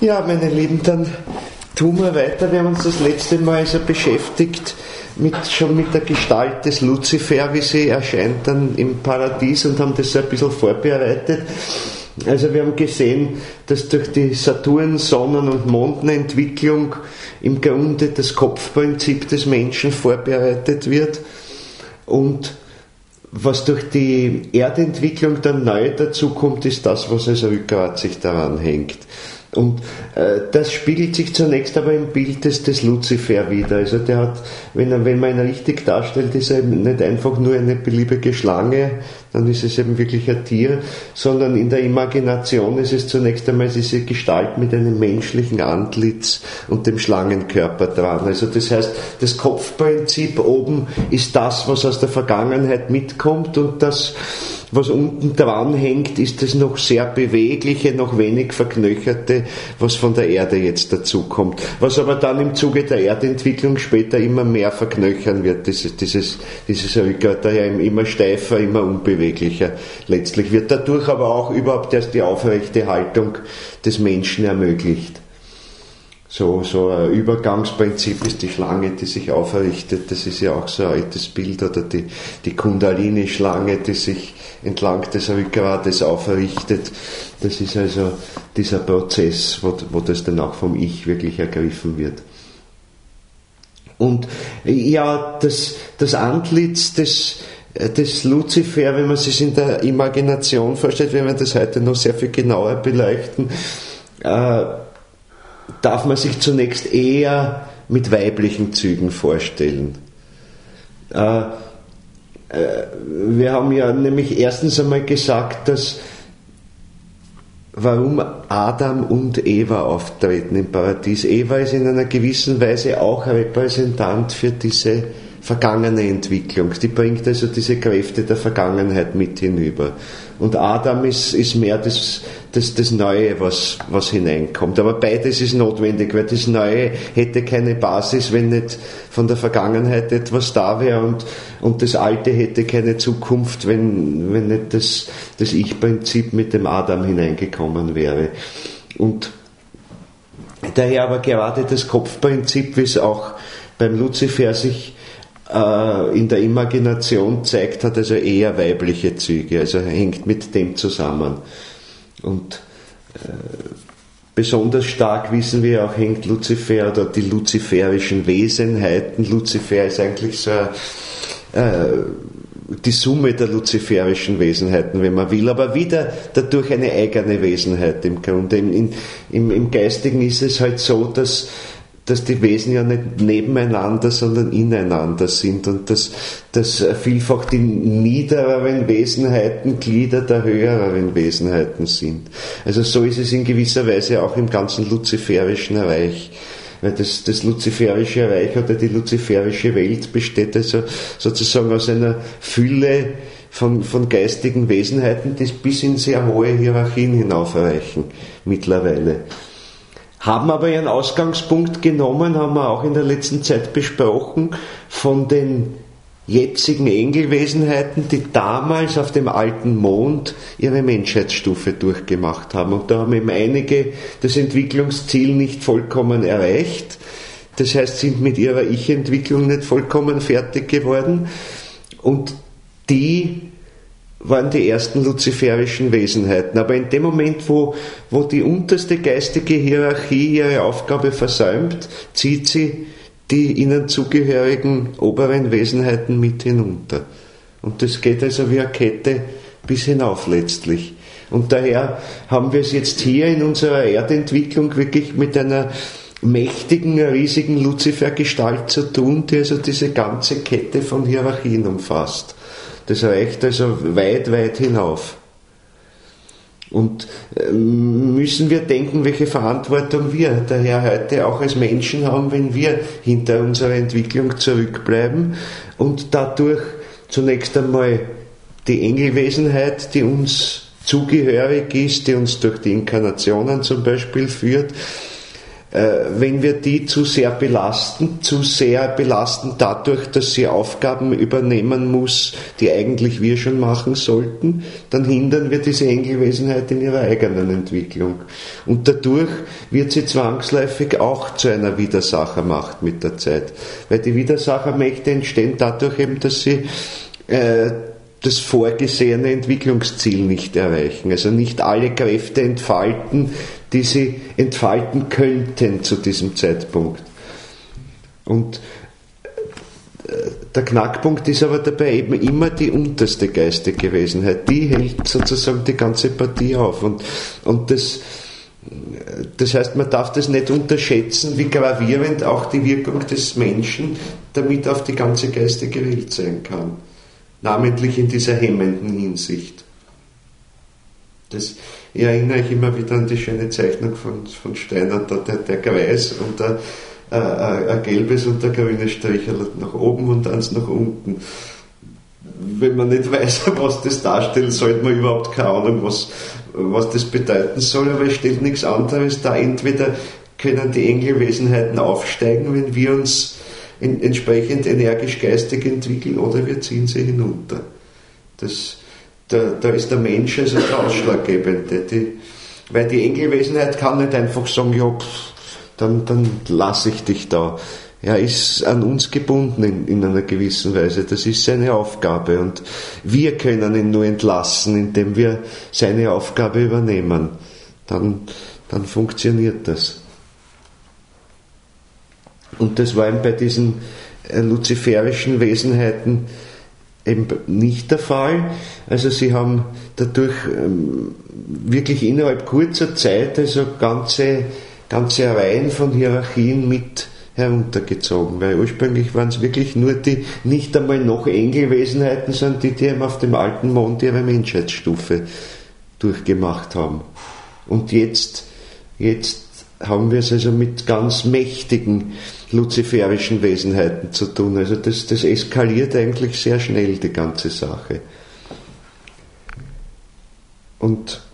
Ja, meine Lieben, dann tun wir weiter. Wir haben uns das letzte Mal also beschäftigt schon mit der Gestalt des Luzifer, wie sie erscheint dann im Paradies, und haben das so ein bisschen vorbereitet. Also wir haben gesehen, dass durch die Saturn-, Sonnen- und Mondenentwicklung im Grunde das Kopfprinzip des Menschen vorbereitet wird, und was durch die Erdentwicklung dann neu dazukommt, ist das, was also rückgratlich daran hängt. Und das spiegelt sich zunächst aber im Bild des Luzifer wieder. Also der hat, wenn man ihn richtig darstellt, ist er eben nicht einfach nur eine beliebige Schlange, dann ist es eben wirklich ein Tier, sondern in der Imagination ist es zunächst einmal diese Gestalt mit einem menschlichen Antlitz und dem Schlangenkörper dran. Also das heißt, das Kopfprinzip oben ist das, was aus der Vergangenheit mitkommt, und das, was unten dran hängt, ist das noch sehr bewegliche, noch wenig verknöcherte, was von der Erde jetzt dazukommt. Was aber dann im Zuge der Erdentwicklung später immer mehr verknöchern wird, dieses Rückgrat, daher immer steifer, immer unbeweglicher letztlich wird. Dadurch aber auch überhaupt erst die aufrechte Haltung des Menschen ermöglicht. So ein Übergangsprinzip ist die Schlange, die sich aufrichtet. Das ist ja auch so ein altes Bild, oder die Kundalini-Schlange, die sich entlang des Rückgrates aufrichtet. Das ist also dieser Prozess, wo das dann auch vom Ich wirklich ergriffen wird. Und ja, das Antlitz des Luzifer, wenn man sich in der Imagination vorstellt, wenn wir das heute noch sehr viel genauer beleuchten, darf man sich zunächst eher mit weiblichen Zügen vorstellen. Wir haben ja nämlich erstens einmal gesagt, dass warum Adam und Eva auftreten im Paradies. Eva ist in einer gewissen Weise auch Repräsentant für diese vergangene Entwicklung. Die bringt also diese Kräfte der Vergangenheit mit hinüber. Und Adam ist mehr das Neue, was hineinkommt. Aber beides ist notwendig, weil das Neue hätte keine Basis, wenn nicht von der Vergangenheit etwas da wäre, und das Alte hätte keine Zukunft, wenn nicht das Ich-Prinzip mit dem Adam hineingekommen wäre. Und daher aber gerade das Kopfprinzip, wie es auch beim Luzifer sich in der Imagination zeigt, hat also eher weibliche Züge, also hängt mit dem zusammen. Und besonders stark, wissen wir auch, hängt Luzifer oder die luziferischen Wesenheiten. Luzifer ist eigentlich so die Summe der luziferischen Wesenheiten, wenn man will, aber wieder dadurch eine eigene Wesenheit im Grunde. Im Geistigen ist es halt so, dass die Wesen ja nicht nebeneinander, sondern ineinander sind, und dass vielfach die niedereren Wesenheiten Glieder der höheren Wesenheiten sind. Also so ist es in gewisser Weise auch im ganzen luziferischen Reich. Weil das luziferische Reich oder die luziferische Welt besteht also sozusagen aus einer Fülle von geistigen Wesenheiten, die bis in sehr hohe Hierarchien hinaufreichen mittlerweile. Haben aber ihren Ausgangspunkt genommen, haben wir auch in der letzten Zeit besprochen, von den jetzigen Engelwesenheiten, die damals auf dem alten Mond ihre Menschheitsstufe durchgemacht haben. Und da haben eben einige das Entwicklungsziel nicht vollkommen erreicht. Das heißt, sind mit ihrer Ich-Entwicklung nicht vollkommen fertig geworden. Und die waren die ersten luziferischen Wesenheiten. Aber in dem Moment, wo die unterste geistige Hierarchie ihre Aufgabe versäumt, zieht sie die ihnen zugehörigen oberen Wesenheiten mit hinunter. Und das geht also wie eine Kette bis hinauf letztlich. Und daher haben wir es jetzt hier in unserer Erdentwicklung wirklich mit einer mächtigen, riesigen Luzifer-Gestalt zu tun, die also diese ganze Kette von Hierarchien umfasst. Das reicht also weit, weit hinauf. Und müssen wir denken, welche Verantwortung wir daher heute auch als Menschen haben, wenn wir hinter unserer Entwicklung zurückbleiben und dadurch zunächst einmal die Engelwesenheit, die uns zugehörig ist, die uns durch die Inkarnationen zum Beispiel führt, wenn wir die zu sehr belasten dadurch, dass sie Aufgaben übernehmen muss, die eigentlich wir schon machen sollten, dann hindern wir diese Engelwesenheit in ihrer eigenen Entwicklung. Und dadurch wird sie zwangsläufig auch zu einer Widersachermacht mit der Zeit. Weil die Widersachermächte entstehen dadurch eben, dass sie das vorgesehene Entwicklungsziel nicht erreichen. Also nicht alle Kräfte entfalten, die sie entfalten könnten zu diesem Zeitpunkt. Und der Knackpunkt ist aber dabei eben immer die unterste geistige Wesenheit. Die hält sozusagen die ganze Partie auf. Und das heißt, man darf das nicht unterschätzen, wie gravierend auch die Wirkung des Menschen damit auf die ganze geistige Welt sein kann. Namentlich in dieser hemmenden Hinsicht. Das erinnere ich immer wieder an die schöne Zeichnung von Steiner, der Kreis und ein gelbes und ein grünes Strichel nach oben und eins nach unten. Wenn man nicht weiß, was das darstellt, sollte man überhaupt keine Ahnung, was das bedeuten soll, aber es stellt nichts anderes dar. Entweder können die Engelwesenheiten aufsteigen, wenn wir uns entsprechend energisch geistig entwickeln, oder wir ziehen sie hinunter. Da ist der Mensch also der Ausschlaggebende. Weil die Engelwesenheit kann nicht einfach sagen, ja, dann lasse ich dich da. Er ist an uns gebunden in einer gewissen Weise. Das ist seine Aufgabe. Und wir können ihn nur entlassen, indem wir seine Aufgabe übernehmen. Dann funktioniert das. Und das war eben bei diesen luziferischen Wesenheiten eben nicht der Fall. Also sie haben dadurch wirklich innerhalb kurzer Zeit also ganze Reihen von Hierarchien mit heruntergezogen, weil ursprünglich waren es wirklich nur die, nicht einmal noch Engelwesenheiten, sondern die eben auf dem alten Mond ihre Menschheitsstufe durchgemacht haben. Und jetzt haben wir es also mit ganz mächtigen luziferischen Wesenheiten zu tun. Also das eskaliert eigentlich sehr schnell, die ganze Sache. Und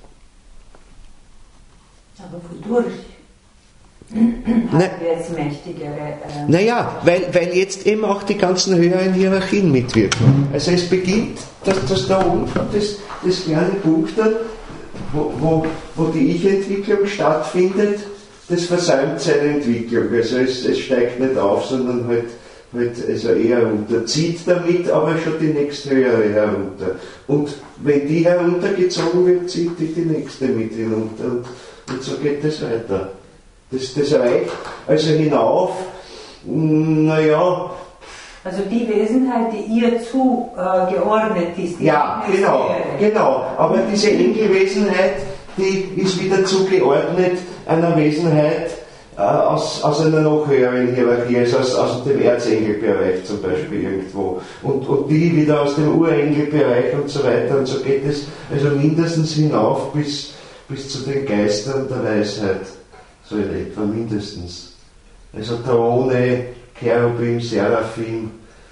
aber wodurch? Haben wir jetzt mächtigere... Naja, weil jetzt eben auch die ganzen höheren Hierarchien mitwirken. Also es beginnt, dass da unten das kleine Punkt, wo die Ich-Entwicklung stattfindet, das versäumt seine Entwicklung. Also es steigt nicht auf, sondern halt also eher runter. Zieht damit aber schon die nächsthöhere herunter. Und wenn die heruntergezogen wird, zieht die nächste mit hinunter. Und so geht das weiter. Das reicht also hinauf, naja. Also die Wesenheit, die ihr zugeordnet ist. Ja, genau. Aber diese Engelwesenheit, die ist wieder zugeordnet einer Wesenheit aus einer noch höheren Hierarchie, also aus dem Erzengelbereich zum Beispiel irgendwo. Und die wieder aus dem Urengelbereich und so weiter. Und so geht es also mindestens hinauf bis zu den Geistern der Weisheit. So in etwa mindestens. Also Throne, Cherubim, Seraphim,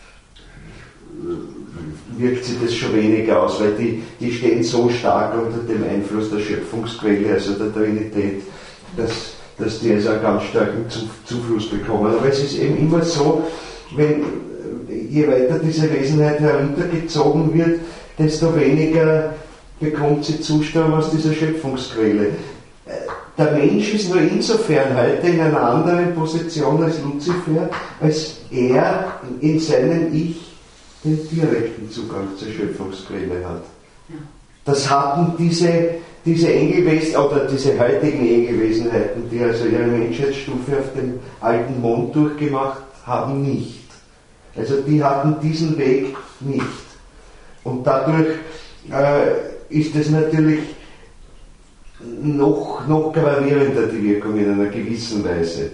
wirkt sich das schon weniger aus, weil die stehen so stark unter dem Einfluss der Schöpfungsquelle, also der Trinität, dass die also einen ganz starken Zufluss bekommen. Aber es ist eben immer so, je weiter diese Wesenheit heruntergezogen wird, desto weniger bekommt sie Zustrom aus dieser Schöpfungsquelle. Der Mensch ist nur insofern heute in einer anderen Position als Luzifer, als er in seinem Ich den direkten Zugang zur Schöpfungsquelle hat. Das hatten diese Engelwesen oder diese heutigen Engelwesenheiten, die also ihre Menschheitsstufe auf dem alten Mond durchgemacht haben, nicht. Also die hatten diesen Weg nicht. Und dadurch ist es natürlich noch gravierender, die Wirkung in einer gewissen Weise.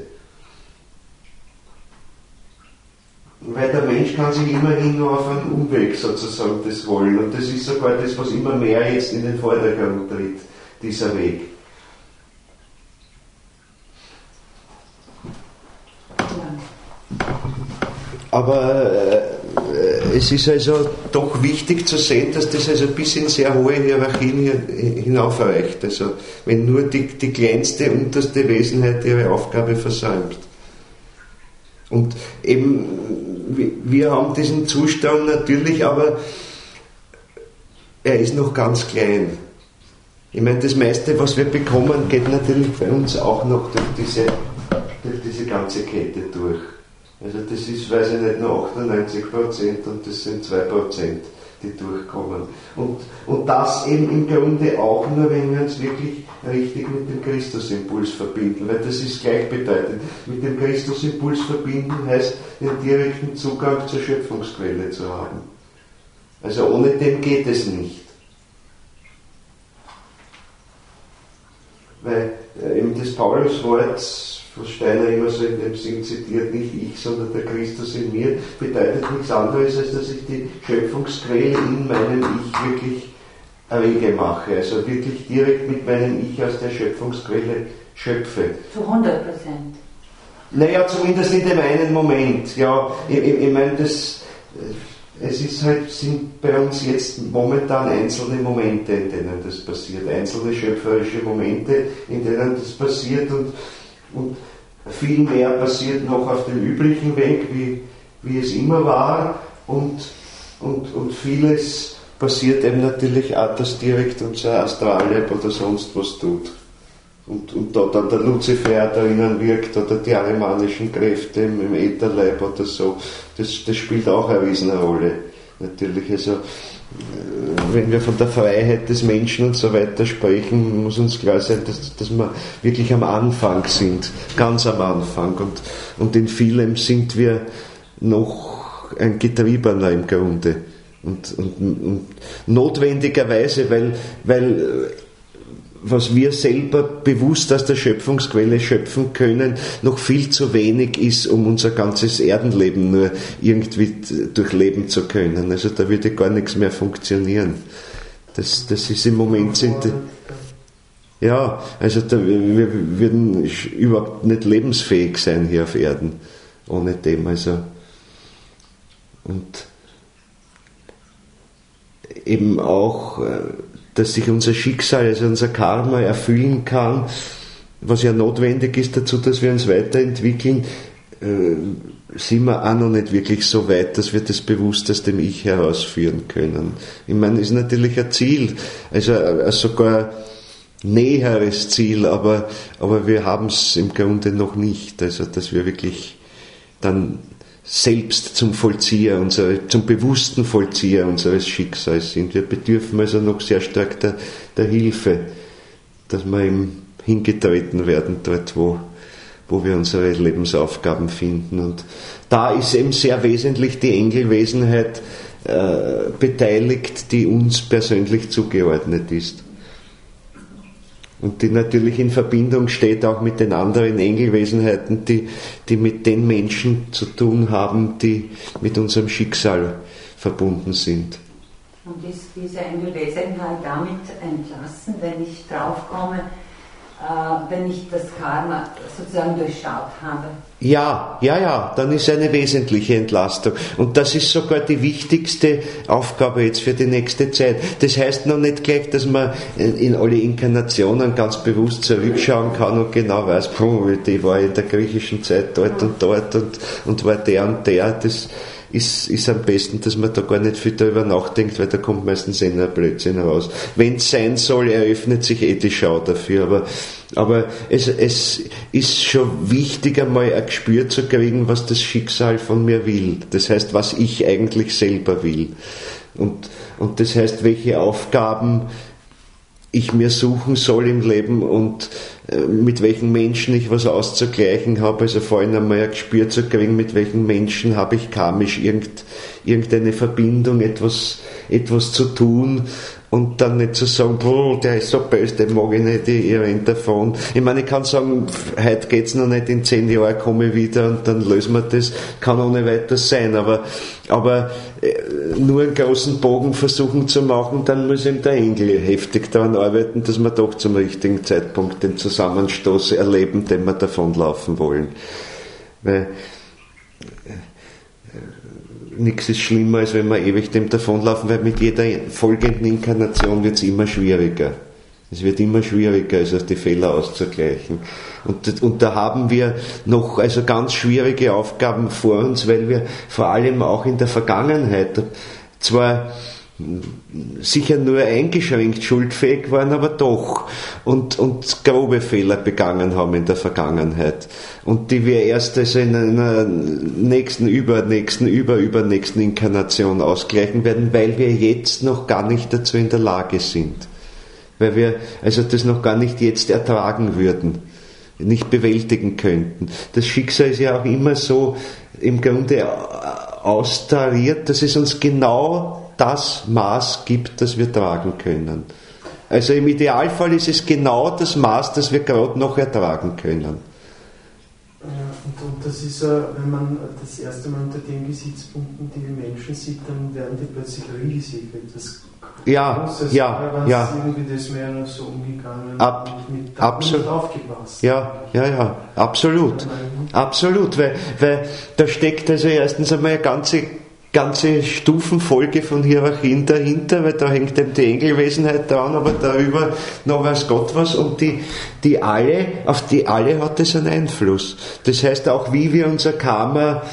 Weil der Mensch kann sich immerhin nur auf einen Umweg sozusagen das wollen. Und das ist sogar das, was immer mehr jetzt in den Vordergrund tritt, dieser Weg. Aber es ist also doch wichtig zu sehen, dass das also bis in sehr hohe Hierarchien hinaufreicht. Also wenn nur die kleinste, unterste Wesenheit ihre Aufgabe versäumt. Und eben, wir haben diesen Zustand natürlich, aber er ist noch ganz klein. Ich meine, das meiste, was wir bekommen, geht natürlich bei uns auch noch durch diese ganze Kette durch. Also das ist, weiß ich nicht, nur 98% und das sind 2%, die durchkommen. Und das eben im Grunde auch nur, wenn wir uns wirklich richtig mit dem Christusimpuls verbinden, weil das ist gleichbedeutend. Mit dem Christusimpuls verbinden heißt, den direkten Zugang zur Schöpfungsquelle zu haben. Also ohne den geht es nicht. Weil eben das Pauluswort, was Steiner immer so in dem Sinn zitiert, nicht ich, sondern der Christus in mir, bedeutet nichts anderes, als dass ich die Schöpfungsquelle in meinem Ich wirklich rege mache. Also wirklich direkt mit meinem Ich aus der Schöpfungsquelle schöpfe. Zu 100%? Naja, zumindest in dem einen Moment. Ja, ich meine, es ist halt, sind bei uns jetzt momentan einzelne Momente, in denen das passiert, einzelne schöpferische Momente, in denen das passiert und viel mehr passiert noch auf dem üblichen Weg, wie es immer war und vieles passiert eben natürlich auch, dass direkt unser Astrallab oder sonst was tut. Und da dann der Luzifer drinnen wirkt oder die arimanischen Kräfte im Ätherleib oder so, das spielt auch eine Riesenrolle. Natürlich, also wenn wir von der Freiheit des Menschen und so weiter sprechen, muss uns klar sein, dass wir wirklich am Anfang sind, ganz am Anfang. Und in vielem sind wir noch ein Getriebener im Grunde. Und notwendigerweise, weil was wir selber bewusst aus der Schöpfungsquelle schöpfen können, noch viel zu wenig ist, um unser ganzes Erdenleben nur irgendwie durchleben zu können. Also da würde gar nichts mehr funktionieren. Das ist im Moment ja, also wir würden überhaupt nicht lebensfähig sein hier auf Erden ohne dem. Also und eben auch dass sich unser Schicksal, also unser Karma erfüllen kann, was ja notwendig ist dazu, dass wir uns weiterentwickeln, sind wir auch noch nicht wirklich so weit, dass wir das bewusst aus dem Ich herausführen können. Ich meine, das ist natürlich ein Ziel, also sogar näheres Ziel, aber wir haben es im Grunde noch nicht, also dass wir wirklich dann selbst zum Vollzieher, zum bewussten Vollzieher unseres Schicksals sind. Wir bedürfen also noch sehr stark der Hilfe, dass wir ihm hingetreten werden, dort wo wir unsere Lebensaufgaben finden. Und da ist eben sehr wesentlich die Engelwesenheit beteiligt, die uns persönlich zugeordnet ist. Und die natürlich in Verbindung steht auch mit den anderen Engelwesenheiten, die mit den Menschen zu tun haben, die mit unserem Schicksal verbunden sind. Und ist diese Engelwesenheit damit entlassen, wenn ich draufkomme, wenn ich das Karma sozusagen durchschaut habe? Ja, dann ist eine wesentliche Entlastung. Und das ist sogar die wichtigste Aufgabe jetzt für die nächste Zeit. Das heißt noch nicht gleich, dass man in alle Inkarnationen ganz bewusst zurückschauen kann und genau weiß, die war in der griechischen Zeit dort und dort und war der und der. Das ist am besten, dass man da gar nicht viel darüber nachdenkt, weil da kommt meistens ein Blödsinn raus. Wenn es sein soll, eröffnet sich die Schau dafür. Aber es ist schon wichtig, einmal ein Gespür zu kriegen, was das Schicksal von mir will. Das heißt, was ich eigentlich selber will. Und das heißt, welche Aufgaben ich mir suchen soll im Leben und mit welchen Menschen ich was auszugleichen habe. Also vorhin einmal ein Gespür zu kriegen, mit welchen Menschen habe ich karmisch irgendeine Verbindung, etwas zu tun und dann nicht zu sagen, der ist so böse, den mag ich nicht, ich renn davon. Ich meine, ich kann sagen, heute geht's noch nicht, in 10 Jahren komme ich wieder und dann lösen wir das, kann ohne weiteres sein, aber nur einen großen Bogen versuchen zu machen, dann muss eben der Engel heftig daran arbeiten, dass wir doch zum richtigen Zeitpunkt den Zusammenstoß erleben, den wir davonlaufen wollen. Weil nichts ist schlimmer, als wenn wir ewig dem davonlaufen, weil mit jeder folgenden Inkarnation wird es immer schwieriger. Es wird immer schwieriger, also die Fehler auszugleichen. Und da haben wir noch also ganz schwierige Aufgaben vor uns, weil wir vor allem auch in der Vergangenheit zwar sicher nur eingeschränkt schuldfähig waren, aber doch und grobe Fehler begangen haben in der Vergangenheit und die wir erst also in einer nächsten, übernächsten Inkarnation ausgleichen werden, weil wir jetzt noch gar nicht dazu in der Lage sind. Weil wir also das noch gar nicht jetzt ertragen würden, nicht bewältigen könnten. Das Schicksal ist ja auch immer so im Grunde austariert, dass es uns genau das Maß gibt, das wir tragen können. Also im Idealfall ist es genau das Maß, das wir gerade noch ertragen können. Und das ist, wenn man das erste Mal unter den Gesichtspunkten die Menschen sieht, dann werden die plötzlich riesig. Das irgendwie das wäre noch so umgegangen und mit aufgepasst. Ja, absolut. Absolut, weil da steckt also erstens einmal eine ganze Stufenfolge von Hierarchien dahinter, weil da hängt eben die Engelwesenheit dran, aber darüber noch weiß Gott was und auf die alle hat es einen Einfluss. Das heißt auch, wie wir unser Karma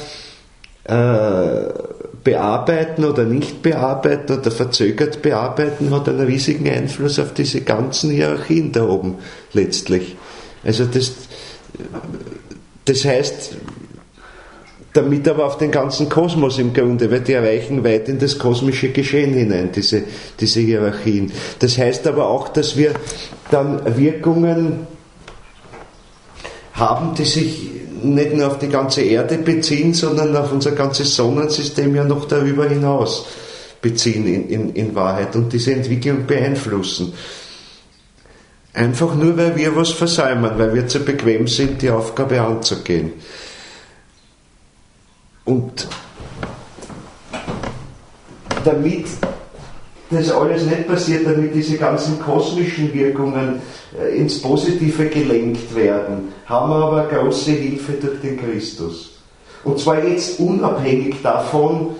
bearbeiten oder nicht bearbeiten oder verzögert bearbeiten, hat einen riesigen Einfluss auf diese ganzen Hierarchien da oben letztlich. Also das heißt, damit aber auf den ganzen Kosmos im Grunde, weil die erreichen weit in das kosmische Geschehen hinein, diese Hierarchien. Das heißt aber auch, dass wir dann Wirkungen haben, die sich nicht nur auf die ganze Erde beziehen, sondern auf unser ganzes Sonnensystem ja noch darüber hinaus beziehen in Wahrheit und diese Entwicklung beeinflussen. Einfach nur, weil wir was versäumen, weil wir zu bequem sind, die Aufgabe anzugehen. Und damit das alles nicht passiert, damit diese ganzen kosmischen Wirkungen ins Positive gelenkt werden, haben wir aber eine große Hilfe durch den Christus. Und zwar jetzt unabhängig davon,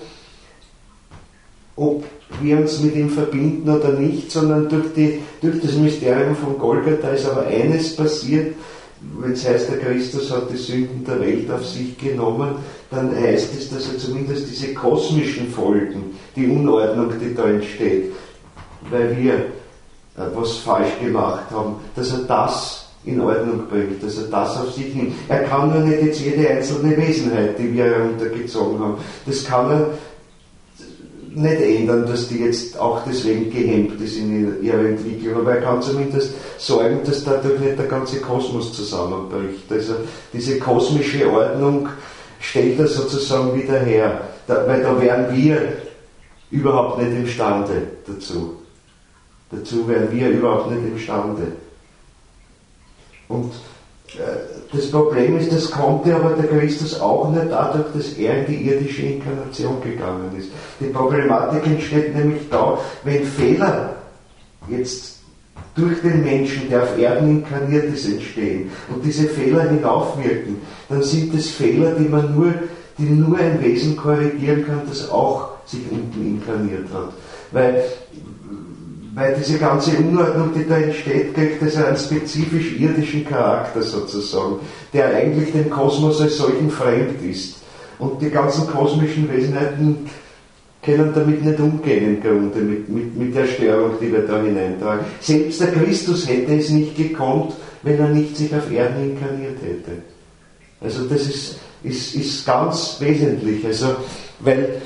ob wir uns mit ihm verbinden oder nicht, sondern durch das Mysterium von Golgatha ist aber eines passiert. Wenn es heißt, der Christus hat die Sünden der Welt auf sich genommen, dann heißt es, dass er zumindest diese kosmischen Folgen, die Unordnung, die da entsteht, weil wir was falsch gemacht haben, dass er das in Ordnung bringt, dass er das auf sich nimmt. Er kann nur nicht jetzt jede einzelne Wesenheit, die wir heruntergezogen haben, das kann er nicht ändern, dass die jetzt auch deswegen gehemmt ist in ihrer Entwicklung, aber er kann zumindest sorgen, dass dadurch nicht der ganze Kosmos zusammenbricht. Also diese kosmische Ordnung stellt er sozusagen wieder her, weil da wären wir überhaupt nicht imstande dazu. Dazu wären wir überhaupt nicht imstande. Und das Problem ist, das konnte aber der Christus auch nicht dadurch, dass er in die irdische Inkarnation gegangen ist. Die Problematik entsteht nämlich da, wenn Fehler jetzt durch den Menschen, der auf Erden inkarniert ist, entstehen und diese Fehler hinaufwirken, dann sind es Fehler, die nur ein Wesen korrigieren kann, das auch sich unten inkarniert hat. Weil diese ganze Unordnung, die da entsteht, kriegt also einen spezifisch irdischen Charakter sozusagen, der eigentlich dem Kosmos als solchen fremd ist. Und die ganzen kosmischen Wesenheiten können damit nicht umgehen im Grunde, mit der Störung, die wir da hineintragen. Selbst der Christus hätte es nicht gekonnt, wenn er nicht sich auf Erden inkarniert hätte. Also das ist ganz wesentlich. Also, weil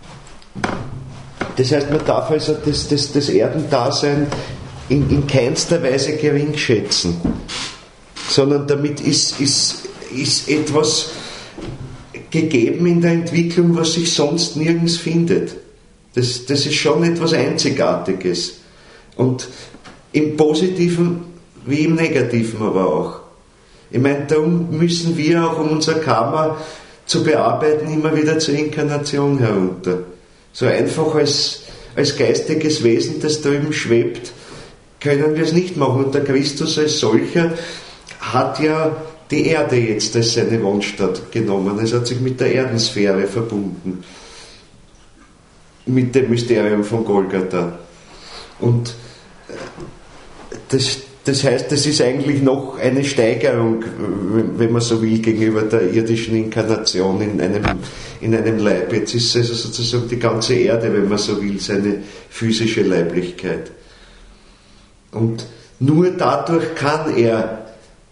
das heißt, man darf also das Erdendasein in keinster Weise gering schätzen, sondern damit ist etwas gegeben in der Entwicklung, was sich sonst nirgends findet. Das ist schon etwas Einzigartiges. Und im Positiven wie im Negativen aber auch. Ich meine, darum müssen wir auch, um unser Karma zu bearbeiten, immer wieder zur Inkarnation herunter. So einfach als geistiges Wesen, das drüben schwebt, können wir es nicht machen. Und der Christus als solcher hat ja die Erde jetzt als seine Wohnstadt genommen. Es hat sich mit der Erdensphäre verbunden. mit dem Mysterium von Golgatha. Und das heißt, das ist eigentlich noch eine Steigerung, wenn man so will, gegenüber der irdischen Inkarnation in einem Leib. Jetzt ist also sozusagen die ganze Erde, wenn man so will, seine physische Leiblichkeit. Und nur dadurch kann er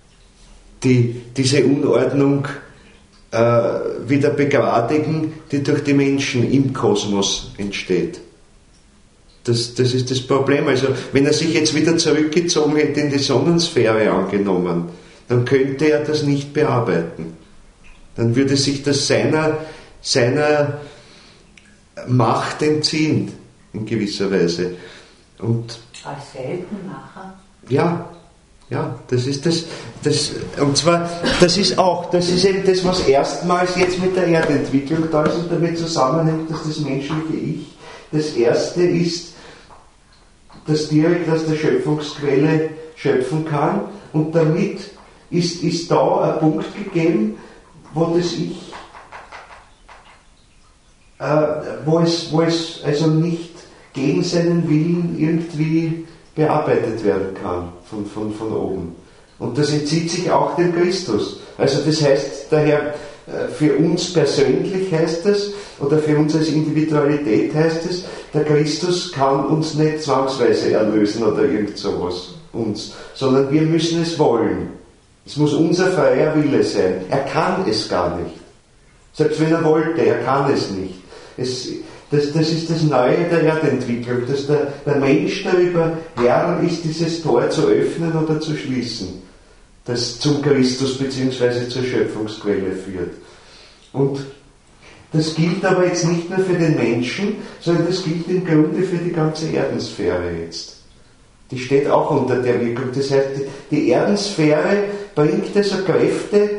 diese Unordnung wieder begradigen, die durch die Menschen im Kosmos entsteht. Das ist das Problem. Also, wenn er sich jetzt wieder zurückgezogen hätte in die Sonnensphäre angenommen, dann könnte er das nicht bearbeiten. Dann würde sich das seiner Macht entziehen, in gewisser Weise. Und als Weltenmacher? Ja, das ist das. Und zwar, das ist eben das, was erstmals jetzt mit der Erdentwicklung da ist und damit zusammenhängt, dass das menschliche Ich das erste ist, das direkt aus der Schöpfungsquelle schöpfen kann, und damit ist da ein Punkt gegeben, wo das Ich, wo es also nicht gegen seinen Willen irgendwie bearbeitet werden kann von oben. Und das entzieht sich auch dem Christus. Also das heißt daher, für uns persönlich heißt es, oder für uns als Individualität heißt es, der Christus kann uns nicht zwangsweise erlösen oder irgend sowas, sondern wir müssen es wollen. Es muss unser freier Wille sein. Er kann es gar nicht. Selbst wenn er wollte, er kann es nicht. Das ist das Neue der Erdentwicklung, dass der Mensch darüber Herr ist, dieses Tor zu öffnen oder zu schließen, das zum Christus bzw. zur Schöpfungsquelle führt. Und das gilt aber jetzt nicht nur für den Menschen, sondern das gilt im Grunde für die ganze Erdensphäre jetzt. Die steht auch unter der Wirkung. Das heißt, die Erdensphäre bringt also Kräfte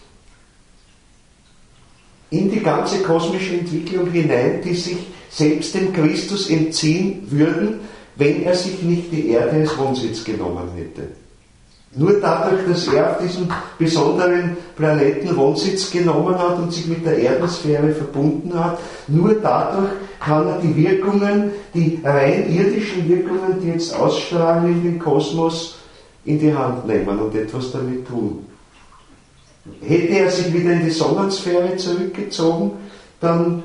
in die ganze kosmische Entwicklung hinein, die sich selbst dem Christus entziehen würden, wenn er sich nicht die Erde als Wohnsitz genommen hätte. Nur dadurch, dass er auf diesem besonderen Planeten Wohnsitz genommen hat und sich mit der Erdensphäre verbunden hat, nur dadurch kann er die Wirkungen, die rein irdischen Wirkungen, die jetzt ausstrahlen in den Kosmos, in die Hand nehmen und etwas damit tun. Hätte er sich wieder in die Sonnensphäre zurückgezogen, dann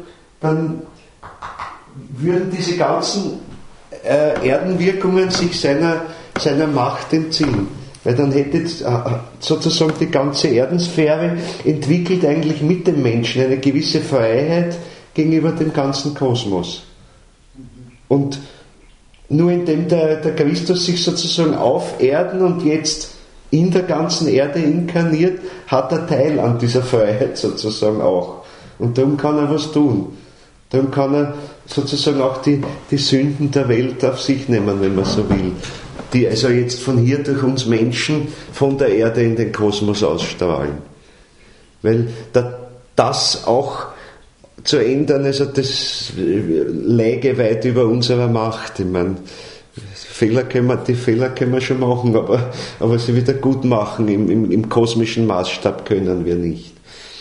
würden diese ganzen Erdenwirkungen sich seiner Macht entziehen. Weil dann hätte sozusagen die ganze Erdensphäre entwickelt eigentlich mit dem Menschen eine gewisse Freiheit gegenüber dem ganzen Kosmos. Und nur indem der Christus sich sozusagen auf Erden und jetzt in der ganzen Erde inkarniert, hat er Teil an dieser Freiheit sozusagen auch. Und darum kann er was tun. Darum kann er sozusagen auch die Sünden der Welt auf sich nehmen, wenn man so will. Die also jetzt von hier durch uns Menschen von der Erde in den Kosmos ausstrahlen. Weil das auch zu ändern, also das läge weit über unserer Macht. Ich meine, die Fehler können wir schon machen, aber sie wieder gut machen im kosmischen Maßstab können wir nicht.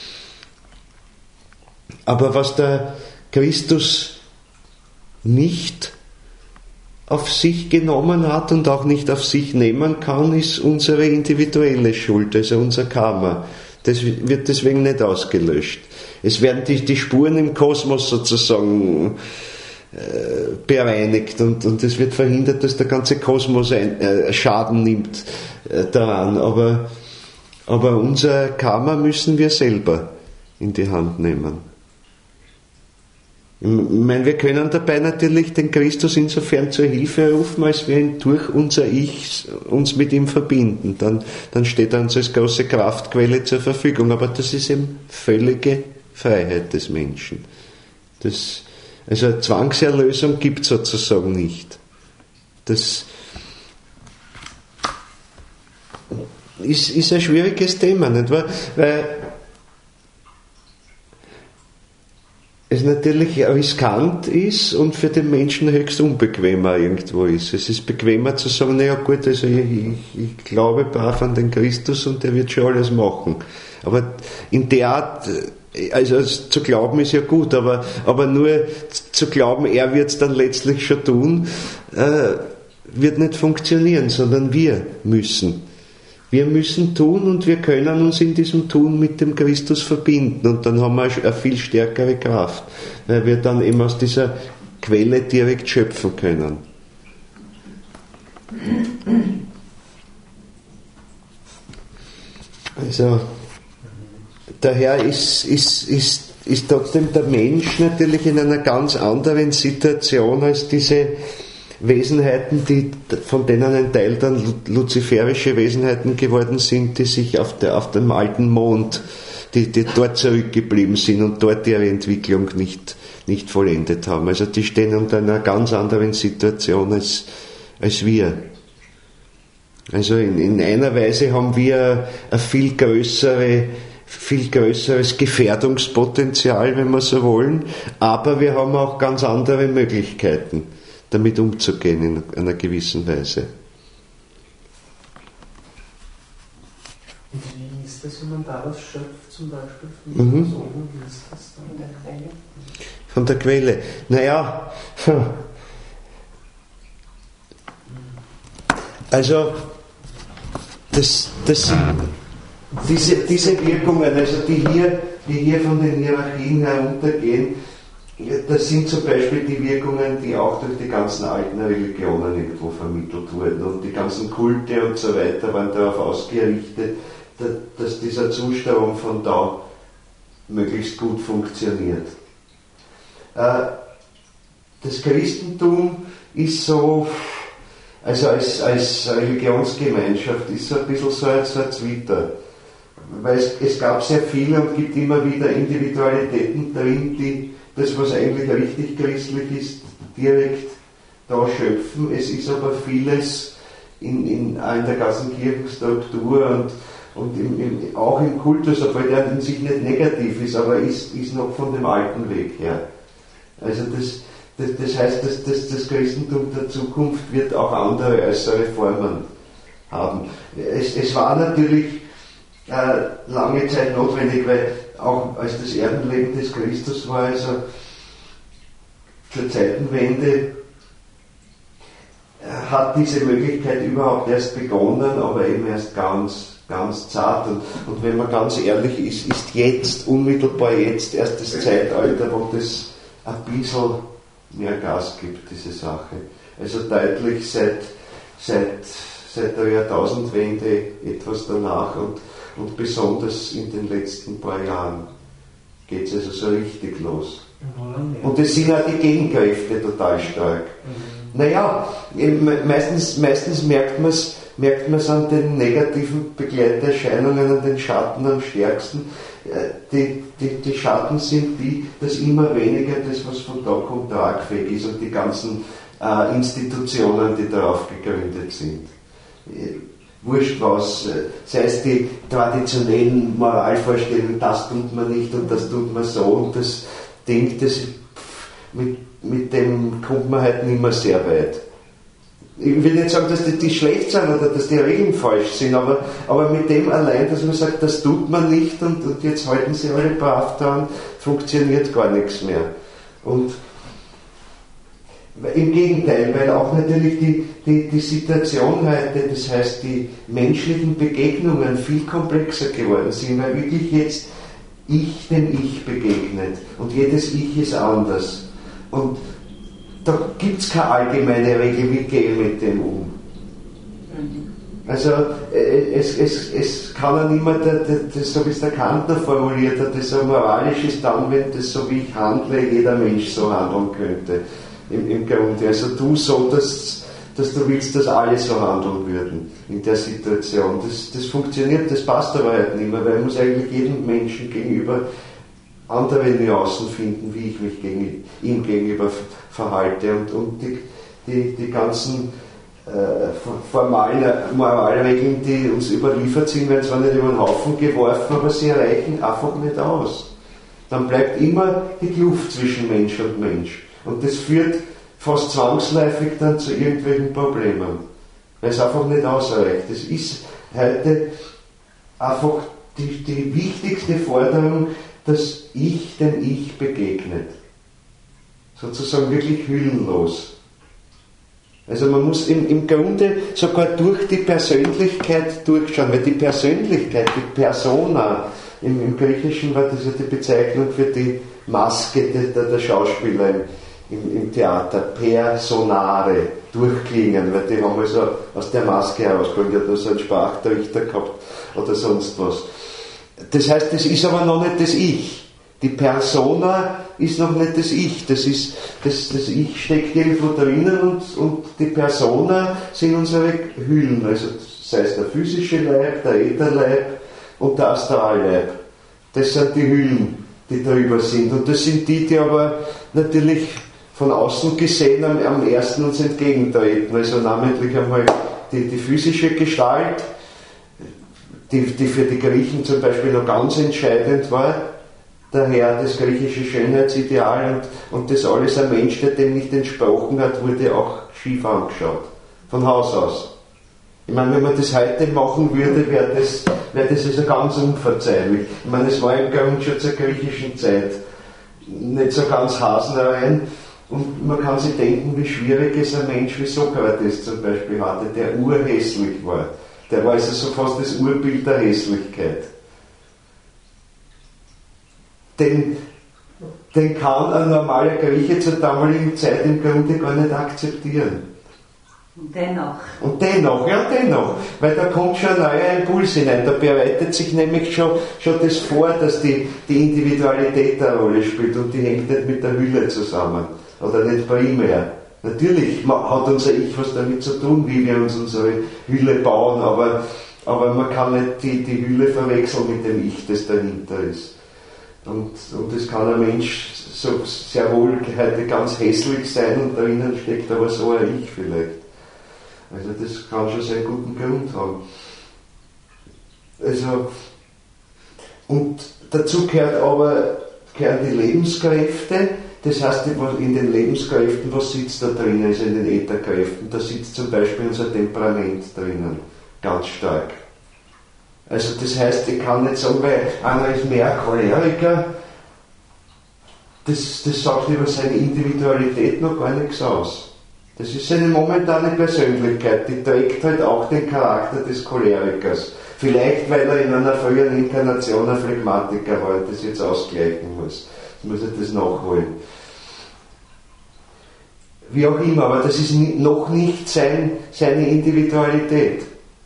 Aber was der Christus nicht auf sich genommen hat und auch nicht auf sich nehmen kann, ist unsere individuelle Schuld, also unser Karma. Das wird deswegen nicht ausgelöscht. Es werden die Spuren im Kosmos sozusagen bereinigt und es wird verhindert, dass der ganze Kosmos Schaden nimmt daran. Aber unser Karma müssen wir selber in die Hand nehmen. Ich meine, wir können dabei natürlich den Christus insofern zur Hilfe rufen, als wir ihn durch unser Ich uns mit ihm verbinden. Dann steht er uns als große Kraftquelle zur Verfügung. Aber das ist eben völlige Freiheit des Menschen. Also eine Zwangserlösung gibt es sozusagen nicht. Das ist ein schwieriges Thema, nicht wahr? Weil es natürlich riskant ist und für den Menschen höchst unbequemer irgendwo ist. Es ist bequemer zu sagen, naja gut, also ich glaube brav an den Christus und der wird schon alles machen. Aber in der Art Also zu glauben ist ja gut, aber nur zu glauben, er wird es dann letztlich schon tun, wird nicht funktionieren, sondern wir müssen. Wir müssen tun und wir können uns in diesem Tun mit dem Christus verbinden und dann haben wir eine viel stärkere Kraft, weil wir dann eben aus dieser Quelle direkt schöpfen können. Also daher ist trotzdem der Mensch natürlich in einer ganz anderen Situation als diese Wesenheiten, von denen ein Teil dann luziferische Wesenheiten geworden sind, die sich auf dem alten Mond, die dort zurückgeblieben sind und dort ihre Entwicklung nicht vollendet haben. Also die stehen unter einer ganz anderen Situation als wir. Also in einer Weise haben wir ein viel größeres Gefährdungspotenzial, wenn wir so wollen, aber wir haben auch ganz andere Möglichkeiten, damit umzugehen in einer gewissen Weise. Und wie ist das, wenn man daraus schöpft, zum Beispiel von der Person? Wie ist das dann? Von der Quelle. Von der Quelle. Naja, also diese Wirkungen, also die hier von den Hierarchien heruntergehen, das sind zum Beispiel die Wirkungen, die auch durch die ganzen alten Religionen irgendwo vermittelt wurden. Und die ganzen Kulte und so weiter waren darauf ausgerichtet, dass dieser Zustrom von da möglichst gut funktioniert. Das Christentum ist so, also als Religionsgemeinschaft, ist so ein bisschen so ein Zwitter. Weil es gab sehr viele und gibt immer wieder Individualitäten drin, die das, was eigentlich richtig christlich ist, direkt da schöpfen. Es ist aber vieles in der ganzen Kirchenstruktur und auch im Kultus, obwohl der in sich nicht negativ ist, aber ist noch von dem alten Weg her. Also das heißt, dass das Christentum der Zukunft wird auch andere äußere Formen haben. Es war natürlich lange Zeit notwendig, weil auch als das Erdenleben des Christus war, also zur Zeitenwende, hat diese Möglichkeit überhaupt erst begonnen, aber eben erst ganz zart. Und wenn man ganz ehrlich ist jetzt, unmittelbar jetzt, erst das Zeitalter, wo das ein bisschen mehr Gas gibt, diese Sache. Also deutlich seit der Jahrtausendwende, etwas danach und besonders in den letzten paar Jahren geht es also so richtig los. Und es sind auch die Gegenkräfte total stark. Naja, meistens merkt man es an den negativen Begleiterscheinungen, an den Schatten am stärksten. Die Schatten sind die, dass immer weniger das, was von da kommt, tragfähig ist und die ganzen Institutionen, die darauf gegründet sind. Wurscht was, sei es die traditionellen Moralvorstellungen, das tut man nicht und das tut man so und das Ding, mit dem kommt man halt nicht mehr sehr weit. Ich will nicht sagen, dass die schlecht sind oder dass die Regeln falsch sind, aber mit dem allein, dass man sagt, das tut man nicht und jetzt halten sie alle brav dran, funktioniert gar nichts mehr. Und im Gegenteil, weil auch natürlich die Situation heute, das heißt die menschlichen Begegnungen viel komplexer geworden sind, weil wirklich jetzt Ich dem Ich begegnet und jedes Ich ist anders. Und da gibt es keine allgemeine Regel, wie gehe ich mit dem um. Also es kann ja niemand, so wie es der Kantner formuliert hat, das so moralisch ist dann, wenn das so wie ich handle, jeder Mensch so handeln könnte. Im Grunde. Also du so, dass du willst, dass alle so handeln würden in der Situation. Das funktioniert, das passt aber halt nicht mehr, weil ich muss eigentlich jedem Menschen gegenüber andere Nuancen finden, wie ich mich ihm gegenüber verhalte. Und die ganzen formalen Moralregeln, die uns überliefert sind, werden zwar nicht über den Haufen geworfen, aber sie reichen einfach nicht aus. Dann bleibt immer die Kluft zwischen Mensch und Mensch. Und das führt fast zwangsläufig dann zu irgendwelchen Problemen, weil es einfach nicht ausreicht. Es ist heute einfach die wichtigste Forderung, das Ich dem Ich begegnet. Sozusagen wirklich hüllenlos. Also man muss im Grunde sogar durch die Persönlichkeit durchschauen, weil die Persönlichkeit, die Persona, im Griechischen war das ja die Bezeichnung für die Maske der Schauspieler im Theater, Personare, durchklingen, weil die haben also aus der Maske herausgeholt, die hat da so einen Sprachtrichter gehabt oder sonst was. Das heißt, das ist aber noch nicht das Ich. Die Persona ist noch nicht das Ich. Das Ich steckt irgendwo drinnen und die Persona sind unsere Hüllen, also sei es der physische Leib, der Ätherleib und der Astralleib. Das sind die Hüllen, die darüber sind. Und das sind die aber natürlich von außen gesehen am ersten uns entgegentreten. Also namentlich einmal die physische Gestalt, die für die Griechen zum Beispiel noch ganz entscheidend war. Daher das griechische Schönheitsideal und das alles ein Mensch, der dem nicht entsprochen hat, wurde auch schief angeschaut. Von Haus aus. Ich meine, wenn man das heute machen würde, wäre das also ganz unverzeihlich. Ich meine, es war im Grunde schon zur griechischen Zeit nicht so ganz hasenrein. Und man kann sich denken, wie schwierig es ein Mensch wie Sokrates zum Beispiel hatte, der urhässlich war. Der war also so fast das Urbild der Hässlichkeit. Den kann ein normaler Grieche zur damaligen Zeit im Grunde gar nicht akzeptieren. Und dennoch, weil da kommt schon ein neuer Impuls hinein, da bereitet sich nämlich schon das vor, dass die Individualität eine Rolle spielt und die hängt nicht mit der Hülle zusammen oder nicht primär. Natürlich hat unser Ich was damit zu tun, wie wir uns unsere Hülle bauen, aber man kann nicht die Hülle verwechseln mit dem Ich, das dahinter ist. Und das kann ein Mensch so sehr wohl heute ganz hässlich sein und drinnen steckt aber so ein Ich vielleicht. Also das kann schon seinen guten Grund haben. Also, und dazu gehören die Lebenskräfte, das heißt, in den Lebenskräften, was sitzt da drinnen, also in den Ätherkräften, da sitzt zum Beispiel unser Temperament drinnen, ganz stark. Also das heißt, ich kann nicht sagen, weil einer ist mehr Choleriker, das sagt über seine Individualität noch gar nichts aus. Das ist seine momentane Persönlichkeit, die trägt halt auch den Charakter des Cholerikers. Vielleicht, weil er in einer früheren Inkarnation ein Phlegmatiker war und das jetzt ausgleichen muss. Jetzt muss er das nachholen. Wie auch immer, aber das ist noch nicht seine Individualität.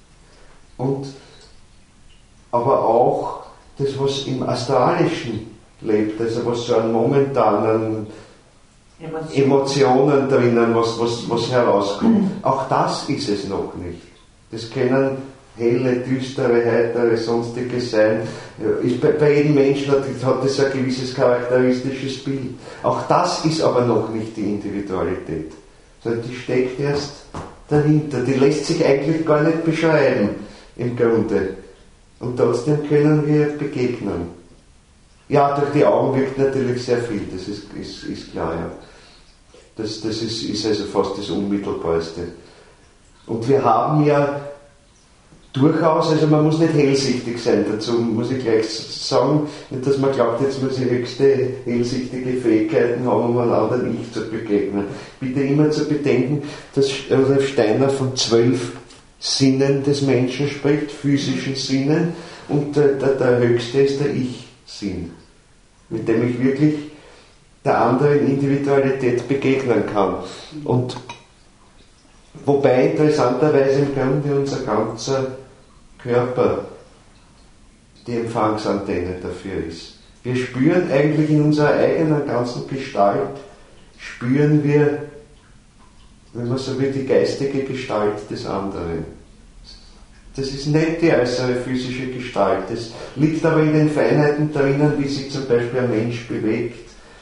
Aber auch das, was im Astralischen lebt, also was so an momentanen Emotionen drinnen, was herauskommt. Auch das ist es noch nicht. Das können helle, düstere, heitere, sonstige sein. Bei jedem Menschen hat das ein gewisses charakteristisches Bild. Auch das ist aber noch nicht die Individualität. Sondern die steckt erst dahinter. Die lässt sich eigentlich gar nicht beschreiben, im Grunde. Und trotzdem können wir begegnen. Ja, durch die Augen wirkt natürlich sehr viel, das ist klar, ja. Das ist also fast das Unmittelbarste. Und wir haben ja durchaus, also man muss nicht hellsichtig sein, dazu muss ich gleich sagen, nicht, dass man glaubt, jetzt muss ich höchste hellsichtige Fähigkeiten haben, um einem anderen Ich zu begegnen. Bitte immer zu bedenken, dass Rudolf Steiner von 12 Sinnen des Menschen spricht, physischen Sinnen, und der höchste ist der Ich-Sinn, mit dem ich wirklich der anderen Individualität begegnen kann. Und wobei interessanterweise im Grunde unser ganzer Körper die Empfangsantenne dafür ist. Wir spüren eigentlich in unserer eigenen ganzen Gestalt, spüren wir, wenn man so will, die geistige Gestalt des anderen. Das ist nicht die äußere physische Gestalt. Das liegt aber in den Feinheiten drinnen, wie sich zum Beispiel ein Mensch bewegt.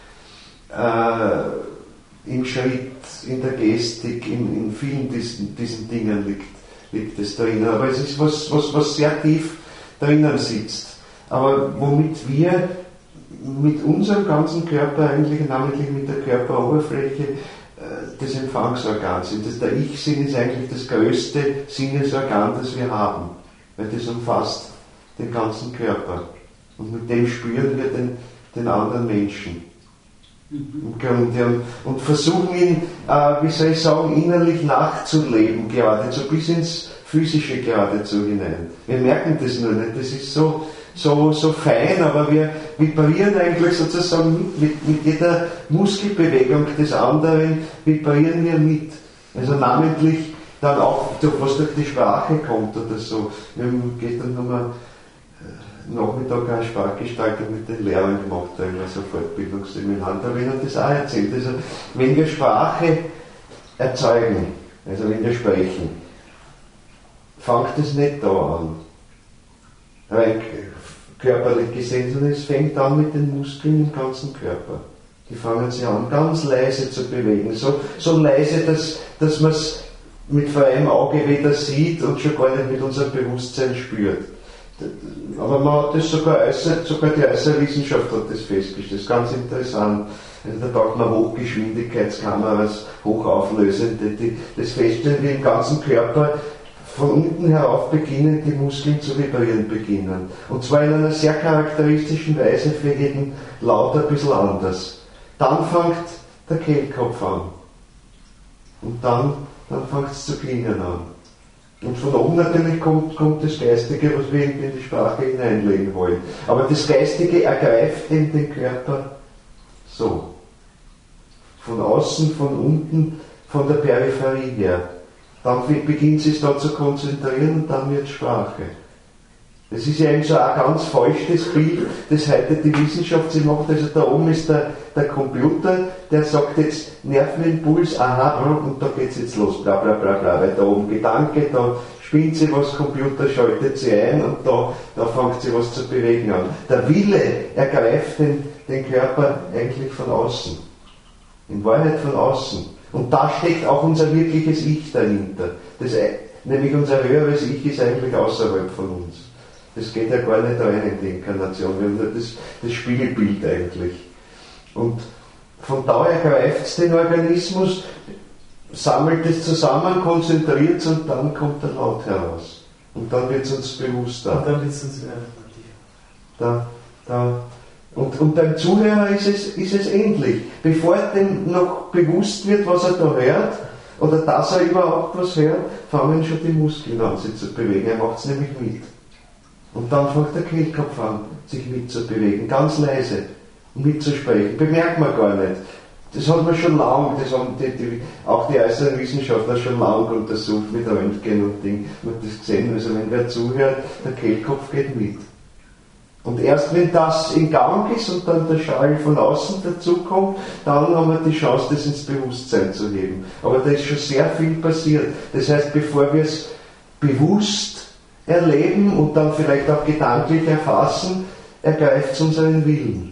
Im Schritt, in der Gestik, in vielen diesen Dingen liegt es drinnen. Aber es ist was sehr tief drinnen sitzt. Aber womit wir mit unserem ganzen Körper, eigentlich namentlich mit der Körperoberfläche, des Empfangsorgans sind. Der Ich-Sinn ist eigentlich das größte Sinnesorgan, das wir haben, weil das umfasst den ganzen Körper. Und mit dem spüren wir den anderen Menschen. Im Grunde. Und versuchen ihn, wie soll ich sagen, innerlich nachzuleben, geradezu, bis ins Physische geradezu hinein. Wir merken das nur nicht, das ist so fein, aber wir vibrieren eigentlich sozusagen mit jeder Muskelbewegung des anderen, vibrieren wir mit. Also namentlich dann auch, was durch die Sprache kommt oder so. Wir haben gestern nochmal Nachmittag eine Sprachgestaltung mit den Lehrern gemacht, da immer so Fortbildungsseminar, da habe ich ihnen das auch erzählt. Also wenn wir Sprache erzeugen, also wenn wir sprechen, fängt es nicht da an. Rein körperlich gesehen, sondern es fängt an mit den Muskeln im ganzen Körper. Die fangen sich an, ganz leise zu bewegen. So leise, dass man es mit freiem Auge weder sieht und schon gar nicht mit unserem Bewusstsein spürt. Aber man hat das sogar die äußere Wissenschaft hat das festgestellt. Das ist ganz interessant. Also da braucht man Hochgeschwindigkeitskameras, hochauflösende, die das feststellen, wie im ganzen Körper von unten herauf beginnen, die Muskeln zu vibrieren beginnen. Und zwar in einer sehr charakteristischen Weise für jeden Laut ein bisschen anders. Dann fängt der Kehlkopf an. Und dann fängt es zu klingen an. Und von oben natürlich kommt das Geistige, was wir in die Sprache hineinlegen wollen. Aber das Geistige ergreift den Körper so. Von außen, von unten, von der Peripherie her. Dann beginnt es sich da zu konzentrieren und dann wird Sprache. Das ist ja eben so ein ganz falsches Bild, das heute die Wissenschaft sie macht. Also da oben ist der Computer, der sagt jetzt Nervenimpuls, aha, und da geht es jetzt los, bla bla bla bla, weil da oben Gedanke, da spinnt sie was, Computer schaltet sie ein und da fängt sie was zu bewegen an. Der Wille ergreift den Körper eigentlich von außen. In Wahrheit von außen. Und da steckt auch unser wirkliches Ich dahinter. Nämlich unser höheres Ich ist eigentlich außerhalb von uns. Das geht ja gar nicht rein in die Inkarnation. Wir haben nur das Spiegelbild eigentlich. Und von da ergreift es den Organismus, sammelt es zusammen, konzentriert es und dann kommt der Laut heraus. Und dann wird es uns bewusster. Und dann wird es uns Und beim Zuhörer ist es ähnlich. Bevor dem noch bewusst wird, was er da hört, oder dass er überhaupt was hört, fangen schon die Muskeln an, sich zu bewegen. Er macht es nämlich mit. Und dann fängt der Kehlkopf an, sich mitzubewegen, ganz leise, mitzusprechen. Bemerkt man gar nicht. Das hat man schon lange, das haben auch die äußeren Wissenschaftler schon lange untersucht mit Röntgen und Ding. Man hat das gesehen, also wenn wer zuhört, der Kehlkopf geht mit. Und erst wenn das in Gang ist und dann der Schall von außen dazukommt, dann haben wir die Chance, das ins Bewusstsein zu heben. Aber da ist schon sehr viel passiert. Das heißt, bevor wir es bewusst erleben und dann vielleicht auch gedanklich erfassen, ergreift es unseren Willen.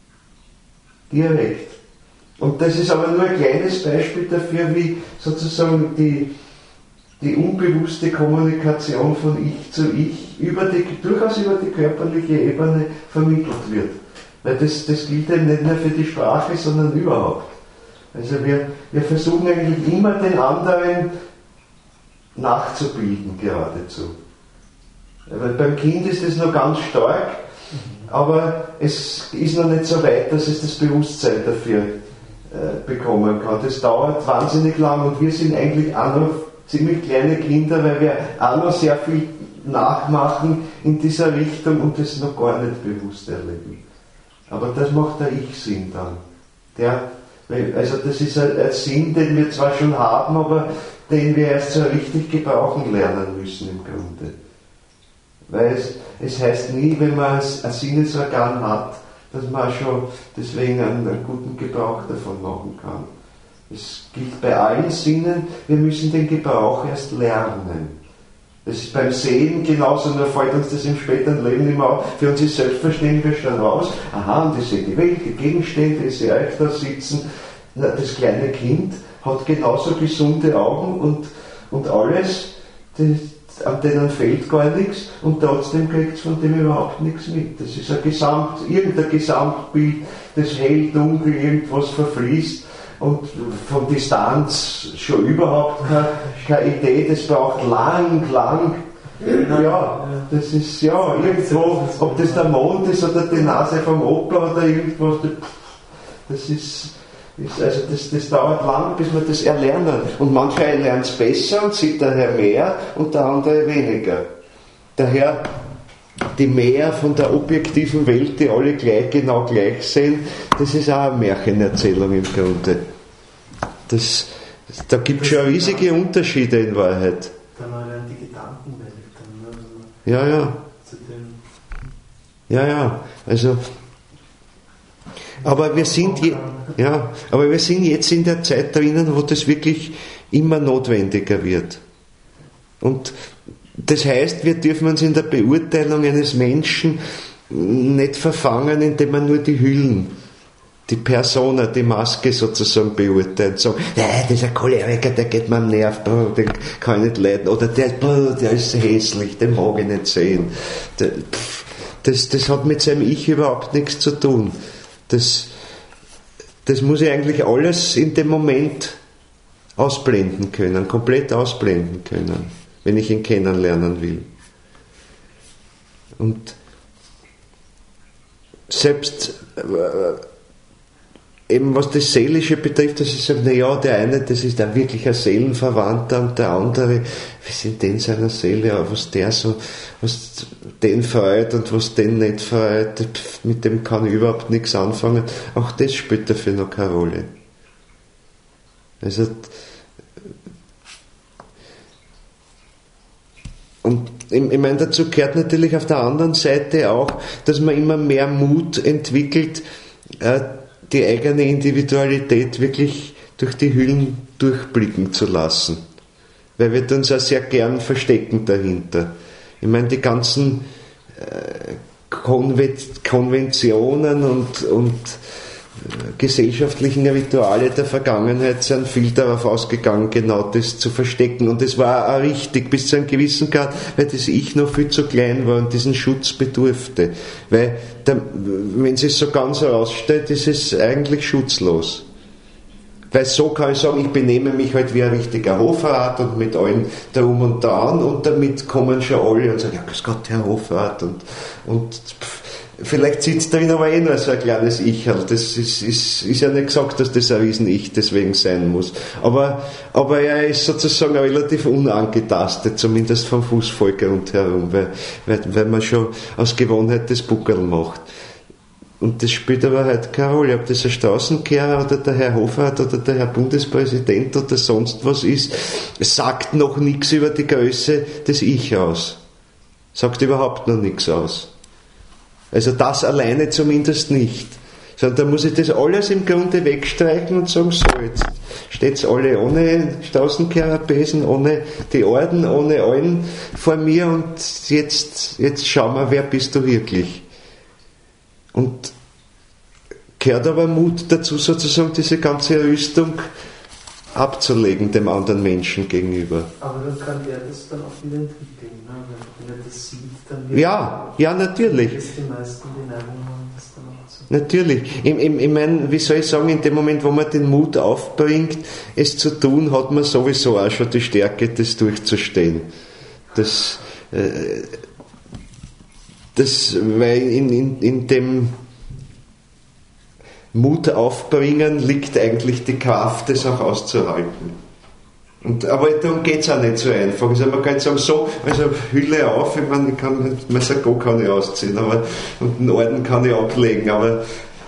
Direkt. Und das ist aber nur ein kleines Beispiel dafür, wie sozusagen die unbewusste Kommunikation von Ich zu Ich durchaus über die körperliche Ebene vermittelt wird. Weil das gilt eben nicht nur für die Sprache, sondern überhaupt. Also wir versuchen eigentlich immer den anderen nachzubilden geradezu. Weil beim Kind ist das noch ganz stark, aber es ist noch nicht so weit, dass es das Bewusstsein dafür bekommen kann. Das dauert wahnsinnig lang und wir sind eigentlich auch noch ziemlich kleine Kinder, weil wir auch noch sehr viel nachmachen in dieser Richtung und das noch gar nicht bewusst erleben. Aber das macht der Ich-Sinn dann. Also das ist ein Sinn, den wir zwar schon haben, aber den wir erst so richtig gebrauchen lernen müssen im Grunde. Weil es heißt nie, wenn man ein Sinnesorgan hat, dass man schon deswegen einen guten Gebrauch davon machen kann. Es gilt bei allen Sinnen, wir müssen den Gebrauch erst lernen. Das ist beim Sehen genauso, nur fällt uns das im späteren Leben immer auf. Für uns ist selbstverständlich, wir schauen raus, aha, und ich sehe die Welt, die Gegenstände, ich sehe euch da sitzen. Das kleine Kind hat genauso gesunde Augen und alles, an denen fehlt gar nichts und trotzdem kriegt es von dem überhaupt nichts mit. Das ist irgendein Gesamtbild, das hell, dunkel, irgendwas verfließt und von Distanz schon überhaupt keine Idee. Das braucht lang, Ja, das ist ja irgendwo, ob das der Mond ist oder die Nase vom Opa oder irgendwas, das das dauert lang, bis wir das erlernen. Und manche lernen es besser und sieht daher mehr und der andere weniger. Daher die Mehr von der objektiven Welt, die alle genau gleich sehen, das ist auch eine Märchenerzählung im Grunde. Da gibt es schon riesige Unterschiede in Wahrheit. Dann allein die Gedankenwelt. Ja, also aber wir sind jetzt in der Zeit drinnen, wo das wirklich immer notwendiger wird. Und das heißt, wir dürfen uns in der Beurteilung eines Menschen nicht verfangen, indem man nur die Hüllen, die Persona, die Maske sozusagen beurteilt. Sagen, dieser Choleriker, der geht mir am Nerv, den kann ich nicht leiden. Oder der ist hässlich, den mag ich nicht sehen. Das hat mit seinem Ich überhaupt nichts zu tun. Das muss ich eigentlich alles in dem Moment ausblenden können, komplett ausblenden können, wenn ich ihn kennenlernen will. Und selbst eben was das Seelische betrifft, dass ich sage, der eine, das ist ein wirklicher Seelenverwandter und der andere, wie sind denn seiner Seele, was den freut und was den nicht freut, mit dem kann ich überhaupt nichts anfangen. Auch das spielt dafür noch keine Rolle. Also, und ich meine, dazu gehört natürlich auf der anderen Seite auch, dass man immer mehr Mut entwickelt, die eigene Individualität wirklich durch die Hüllen durchblicken zu lassen. Weil wir uns auch sehr gern verstecken dahinter. Ich meine, die ganzen Konventionen und gesellschaftlichen Rituale der Vergangenheit sind viel darauf ausgegangen, genau das zu verstecken. Und es war auch richtig, bis zu einem gewissen Grad, weil das Ich noch viel zu klein war und diesen Schutz bedurfte. Weil, wenn es so ganz herausstellt, ist es eigentlich schutzlos. Weil so kann ich sagen, ich benehme mich halt wie ein richtiger Hofrat und mit allen drum und dran und damit kommen schon alle und sagen, ja, grüß Gott, Herr Hofrat und vielleicht sitzt darin aber nur so ein kleines Ich. Das ist ja nicht gesagt, dass das ein Riesen-Ich deswegen sein muss. Aber er ist sozusagen relativ unangetastet, zumindest vom Fußvolk rundherum, weil man schon aus Gewohnheit das Buckerl macht. Und das spielt aber halt keine Rolle, ob das ein Straßenkehrer oder der Herr Hofrat oder der Herr Bundespräsident oder sonst was ist, sagt noch nichts über die Größe des Ich aus. Sagt überhaupt noch nichts aus. Also das alleine zumindest nicht. Sondern da muss ich das alles im Grunde wegstreichen und sagen, so, jetzt steht's alle ohne Straßenkehrerpesen, ohne die Orden, ohne allen vor mir und jetzt schauen wir, wer bist du wirklich. Und gehört aber Mut dazu, sozusagen diese ganze Rüstung abzulegen dem anderen Menschen gegenüber. Aber dann kann er das dann auch wieder entwickeln, ne? Wenn er das sieht, dann wird ja, natürlich. Die meisten die Neigung haben, das dann auch zu. Natürlich. Ich meine, wie soll ich sagen, in dem Moment, wo man den Mut aufbringt, es zu tun, hat man sowieso auch schon die Stärke, das durchzustehen. Weil in dem Mut aufbringen liegt eigentlich die Kraft, das auch auszuhalten. Aber darum geht es auch nicht so einfach. Also man kann nicht sagen, so, also Hülle auf, ich meine, mein Sakko kann ich ausziehen, und den Orden kann ich ablegen, aber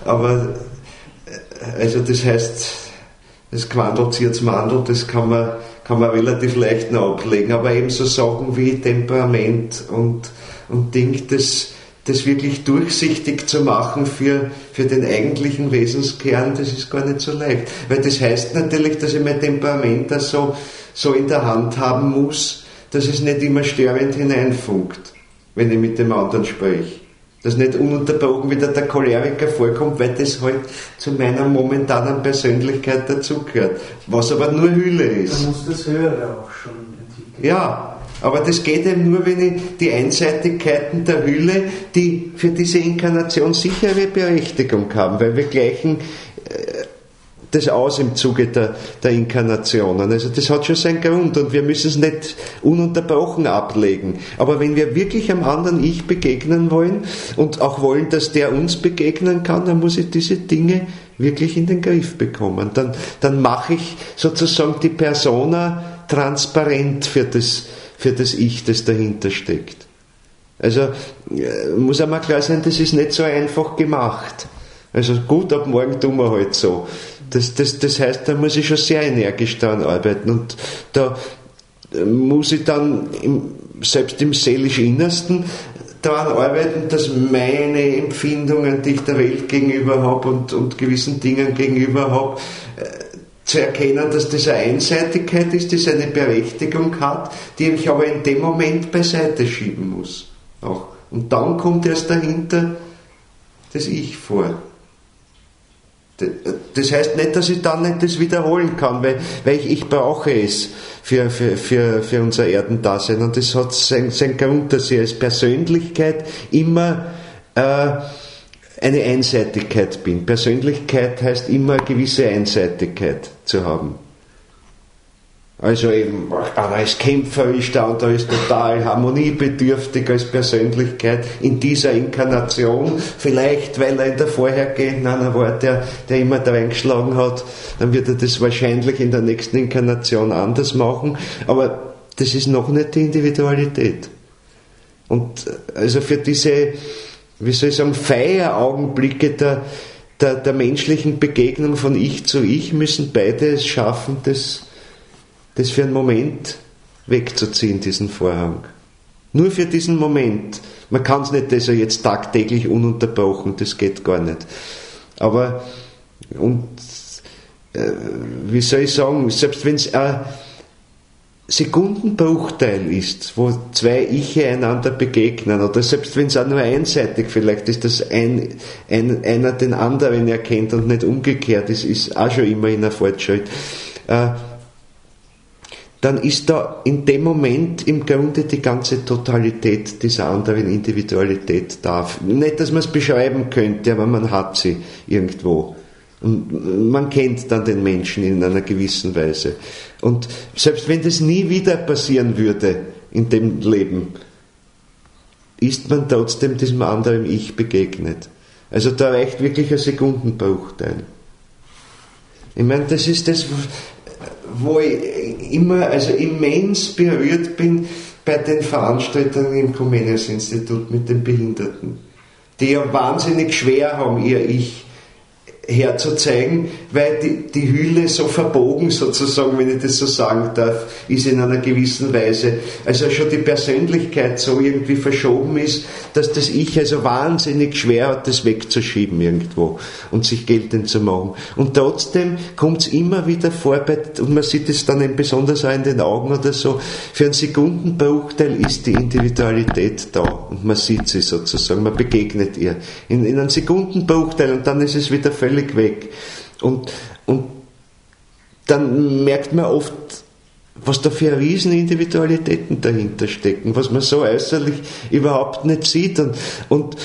also das heißt, das Quandl zieht's Mandel, das kann man relativ leicht noch ablegen, aber eben so Sachen wie Temperament und Ding, das wirklich durchsichtig zu machen für den eigentlichen Wesenskern, das ist gar nicht so leicht. Weil das heißt natürlich, dass ich mein Temperament da so in der Hand haben muss, dass es nicht immer störend hineinfunkt, wenn ich mit dem anderen spreche. Dass nicht ununterbrochen wieder der Choleriker vorkommt, weil das halt zu meiner momentanen Persönlichkeit dazugehört. Was aber nur Hülle ist. Da muss das Höhere auch schon entwickeln. Ja. Aber das geht eben nur, wenn ich die Einseitigkeiten der Hülle, die für diese Inkarnation sicher ihre Berechtigung haben, weil wir gleichen das aus im Zuge der Inkarnationen. Also das hat schon seinen Grund und wir müssen es nicht ununterbrochen ablegen. Aber wenn wir wirklich am anderen Ich begegnen wollen und auch wollen, dass der uns begegnen kann, dann muss ich diese Dinge wirklich in den Griff bekommen. Dann mache ich sozusagen die Persona transparent für das Ich, das dahinter steckt. Also muss einmal klar sein, das ist nicht so einfach gemacht. Also gut, ab morgen tun wir halt so. Das heißt, da muss ich schon sehr energisch daran arbeiten und da muss ich dann selbst im seelisch Innersten daran arbeiten, dass meine Empfindungen, die ich der Welt gegenüber habe und gewissen Dingen gegenüber habe, zu erkennen, dass das eine Einseitigkeit ist, die eine Berechtigung hat, die ich aber in dem Moment beiseite schieben muss. Auch. Und dann kommt erst dahinter das Ich vor. Das heißt nicht, dass ich dann nicht das wiederholen kann, weil ich brauche es für unser Erdendasein. Und das hat seinen Grund, dass ich als Persönlichkeit immer eine Einseitigkeit bin. Persönlichkeit heißt immer eine gewisse Einseitigkeit zu haben. Also eben, einer ist kämpferisch, der andere ist total harmoniebedürftig als Persönlichkeit in dieser Inkarnation. Vielleicht, weil er in der vorhergehenden einer war, der immer da reingeschlagen hat, dann wird er das wahrscheinlich in der nächsten Inkarnation anders machen. Aber das ist noch nicht die Individualität. Und also für diese, wie soll ich sagen, Feieraugenblicke der menschlichen Begegnung von Ich zu Ich müssen beide es schaffen, das für einen Moment wegzuziehen, diesen Vorhang. Nur für diesen Moment. Man kann es nicht also jetzt tagtäglich ununterbrochen, das geht gar nicht. Aber, wie soll ich sagen, selbst wenn es ein Sekundenbruchteil ist, wo zwei Iche einander begegnen, oder selbst wenn es auch nur einseitig vielleicht ist, dass einer den anderen erkennt und nicht umgekehrt, das ist auch schon immerhin ein Fortschritt, dann ist da in dem Moment im Grunde die ganze Totalität dieser anderen Individualität da. Nicht, dass man es beschreiben könnte, aber man hat sie irgendwo. Und man kennt dann den Menschen in einer gewissen Weise. Und selbst wenn das nie wieder passieren würde in dem Leben, ist man trotzdem diesem anderen Ich begegnet. Also da reicht wirklich ein Sekundenbruchteil. Ich meine, das ist das, wo ich immer immens berührt bin bei den Veranstaltungen im Comenius-Institut mit den Behinderten, die ja wahnsinnig schwer haben, ihr Ich herzuzeigen, weil die Hülle so verbogen sozusagen, wenn ich das so sagen darf, ist in einer gewissen Weise, also schon die Persönlichkeit so irgendwie verschoben ist, dass das Ich also wahnsinnig schwer hat, das wegzuschieben irgendwo und sich geltend zu machen. Und trotzdem kommt es immer wieder vor, und man sieht es dann eben besonders auch in den Augen oder so, für einen Sekundenbruchteil ist die Individualität da und man sieht sie sozusagen, man begegnet ihr. In einem Sekundenbruchteil und dann ist es wieder völlig weg. Und dann merkt man oft, was da für riesen Individualitäten dahinter stecken, was man so äußerlich überhaupt nicht sieht. Und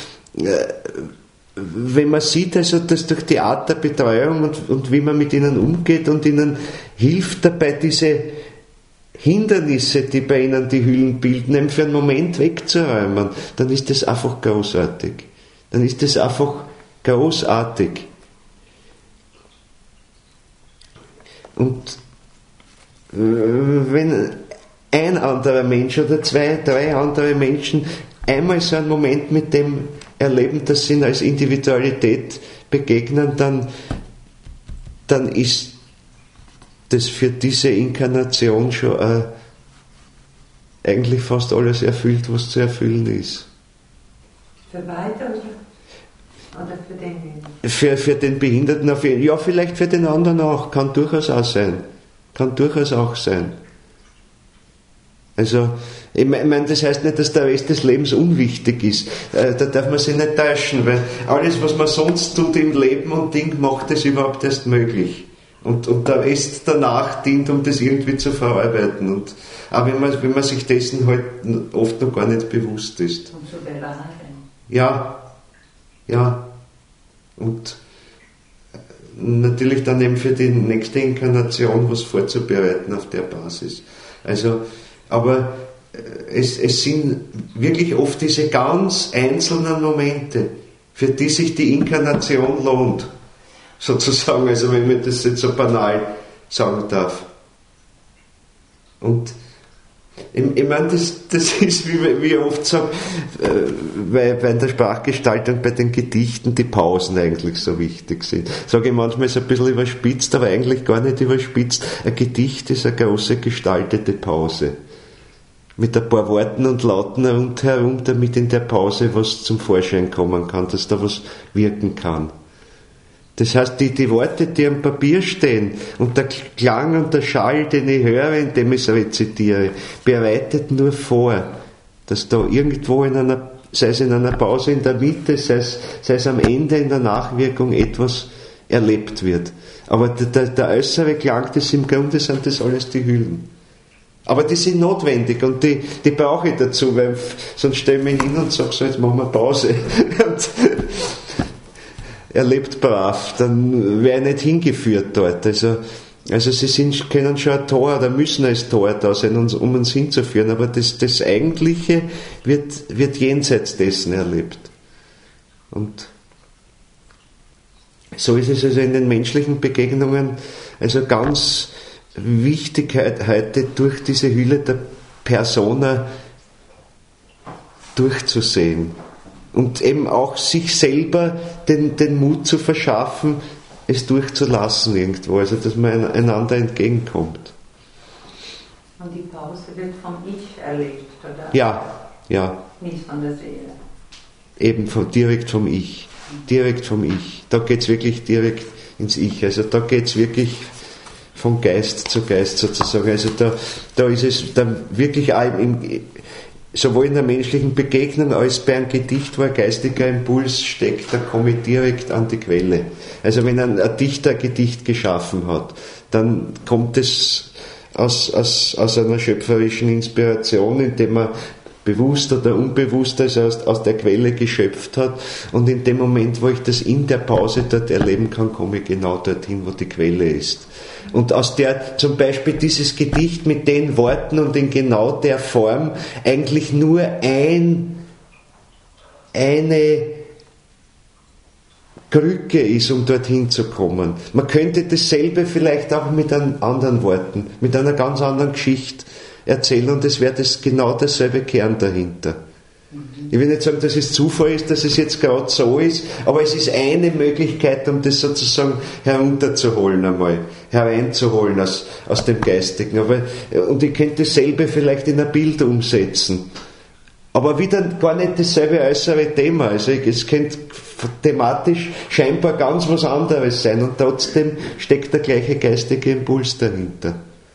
wenn man sieht, also dass durch Theaterbetreuung und wie man mit ihnen umgeht und ihnen hilft dabei, diese Hindernisse, die bei ihnen die Hüllen bilden, eben für einen Moment wegzuräumen, dann ist das einfach großartig. Dann ist das einfach großartig. Und wenn ein anderer Mensch oder zwei, drei andere Menschen einmal so einen Moment mit dem erleben, dass sie ihn als Individualität begegnen, dann ist das für diese Inkarnation schon eigentlich fast alles erfüllt, was zu erfüllen ist. Für beide oder für den? Für den Behinderten auf jeden Fall. Ja, vielleicht für den anderen auch. Kann durchaus auch sein. Kann durchaus auch sein. Also, ich meine, das heißt nicht, dass der Rest des Lebens unwichtig ist. Da darf man sich nicht täuschen, weil alles, was man sonst tut im Leben und Ding, macht es überhaupt erst möglich. Und der Rest danach dient, um das irgendwie zu verarbeiten. Und auch wenn man sich dessen halt oft noch gar nicht bewusst ist. Und so bewahren. Ja. Und natürlich dann eben für die nächste Inkarnation was vorzubereiten auf der Basis. Also, aber es sind wirklich oft diese ganz einzelnen Momente, für die sich die Inkarnation lohnt, sozusagen, also wenn man das jetzt so banal sagen darf. Und ich meine, das ist, wie ich oft sage, weil bei der Sprachgestaltung, bei den Gedichten die Pausen eigentlich so wichtig sind. Sage ich manchmal, ist ein bisschen überspitzt, aber eigentlich gar nicht überspitzt. Ein Gedicht ist eine große gestaltete Pause. Mit ein paar Worten und Lauten rundherum, damit in der Pause was zum Vorschein kommen kann, dass da was wirken kann. Das heißt, die Worte, die am Papier stehen und der Klang und der Schall, den ich höre, indem ich es rezitiere, bereitet nur vor, dass da irgendwo sei es in einer Pause in der Mitte, sei es am Ende in der Nachwirkung etwas erlebt wird. Aber der äußere Klang, im Grunde sind das alles die Hüllen. Aber die sind notwendig und die brauche ich dazu, weil sonst stelle ich mich hin und sage so, jetzt machen wir Pause. Er lebt brav, dann wäre er nicht hingeführt dort. Also sie können schon ein Tor oder müssen als Tor da sein, um uns hinzuführen, aber das Eigentliche wird jenseits dessen erlebt. Und so ist es also in den menschlichen Begegnungen also ganz wichtig heute durch diese Hülle der Persona durchzusehen. Und eben auch sich selber den Mut zu verschaffen, es durchzulassen irgendwo, also dass man einander entgegenkommt. Und die Pause wird vom Ich erlebt, oder? Ja. Nicht von der Seele. Eben direkt vom Ich. Direkt vom Ich. Da geht es wirklich direkt ins Ich. Also da geht es wirklich von Geist zu Geist sozusagen. Also da ist es dann wirklich auch sowohl in der menschlichen Begegnung als bei einem Gedicht, wo ein geistiger Impuls steckt, da komme ich direkt an die Quelle. Also wenn ein Dichter ein Gedicht geschaffen hat, dann kommt es aus einer schöpferischen Inspiration, indem er bewusst oder unbewusst aus der Quelle geschöpft hat, und in dem Moment, wo ich das in der Pause dort erleben kann, komme ich genau dorthin, wo die Quelle ist. Und aus der zum Beispiel dieses Gedicht mit den Worten und in genau der Form eigentlich nur eine Krücke ist, um dorthin zu kommen. Man könnte dasselbe vielleicht auch mit anderen Worten, mit einer ganz anderen Geschichte erzählen, und es wäre genau derselbe Kern dahinter. Ich will nicht sagen, dass es Zufall ist, dass es jetzt gerade so ist, aber es ist eine Möglichkeit, um das sozusagen herunterzuholen einmal, hereinzuholen aus dem Geistigen. Und ich könnte dasselbe vielleicht in ein Bild umsetzen. Aber wieder gar nicht dasselbe äußere Thema. Also es könnte thematisch scheinbar ganz was anderes sein, und trotzdem steckt der gleiche geistige Impuls dahinter.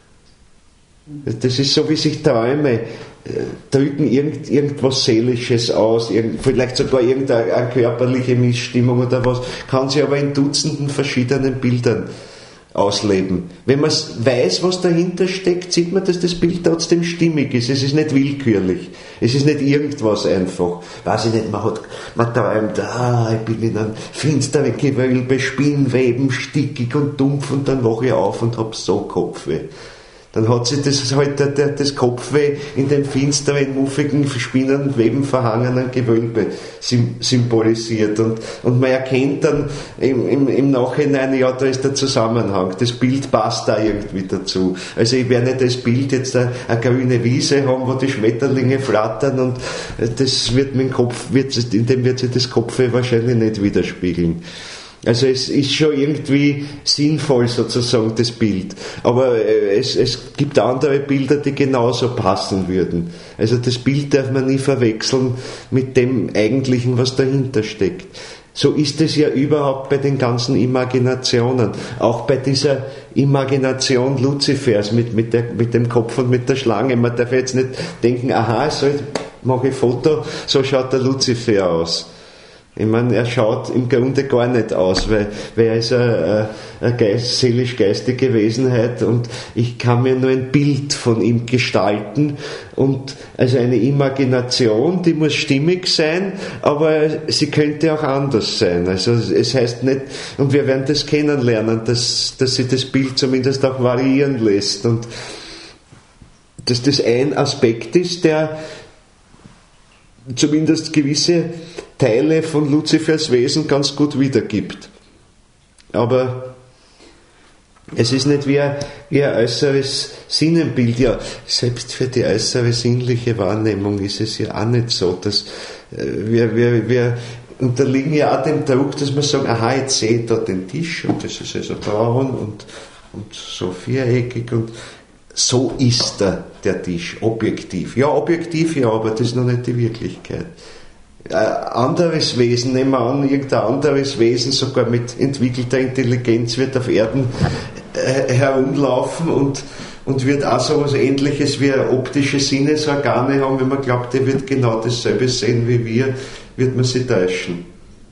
Das ist so, wie sich Träume drücken irgendwas Seelisches aus, vielleicht sogar irgendeine körperliche Missstimmung oder was, kann sich aber in Dutzenden verschiedenen Bildern ausleben. Wenn man weiß, was dahinter steckt, sieht man, dass das Bild trotzdem stimmig ist. Es ist nicht willkürlich. Es ist nicht irgendwas einfach. Weiß ich nicht, man träumt, ich bin in einem finsteren Gewölbe, Spinnweben, stickig und dumpf, und dann wache ich auf und hab so Kopfweh. Dann hat sich das Kopfweh in dem finsteren, muffigen, spinnenweben verhangenen Gewölbe symbolisiert. Und man erkennt dann im Nachhinein, ja, da ist der Zusammenhang. Das Bild passt da irgendwie dazu. Also ich werde nicht das Bild jetzt eine grüne Wiese haben, wo die Schmetterlinge flattern, und das wird in dem wird sich das Kopfweh wahrscheinlich nicht widerspiegeln. Also es ist schon irgendwie sinnvoll sozusagen, das Bild. Aber es gibt andere Bilder, die genauso passen würden. Also das Bild darf man nie verwechseln mit dem Eigentlichen, was dahinter steckt. So ist es ja überhaupt bei den ganzen Imaginationen. Auch bei dieser Imagination Luzifers mit dem Kopf und mit der Schlange. Man darf jetzt nicht denken, aha, so mache ich Foto, so schaut der Luzifer aus. Ich meine, er schaut im Grunde gar nicht aus, weil er ist eine seelisch-geistige Wesenheit und ich kann mir nur ein Bild von ihm gestalten und also eine Imagination, die muss stimmig sein, aber sie könnte auch anders sein. Also es heißt nicht, und wir werden das kennenlernen, dass sich das Bild zumindest auch variieren lässt und dass das ein Aspekt ist, der zumindest gewisse Teile von Luzifers Wesen ganz gut wiedergibt. Aber es ist nicht wie ein äußeres Sinnenbild. Ja, selbst für die äußere sinnliche Wahrnehmung ist es ja auch nicht so, dass wir unterliegen ja auch dem Druck, dass wir sagen, aha, jetzt sehe ich da den Tisch und das ist also braun und so viereckig und so ist der Tisch, objektiv. Ja, objektiv, ja, aber das ist noch nicht die Wirklichkeit. Anderes Wesen, nehmen wir an, irgendein anderes Wesen, sogar mit entwickelter Intelligenz, wird auf Erden herumlaufen und wird auch so etwas Ähnliches wie optische Sinnesorgane haben. Wenn man glaubt, der wird genau dasselbe sehen wie wir, wird man sie täuschen.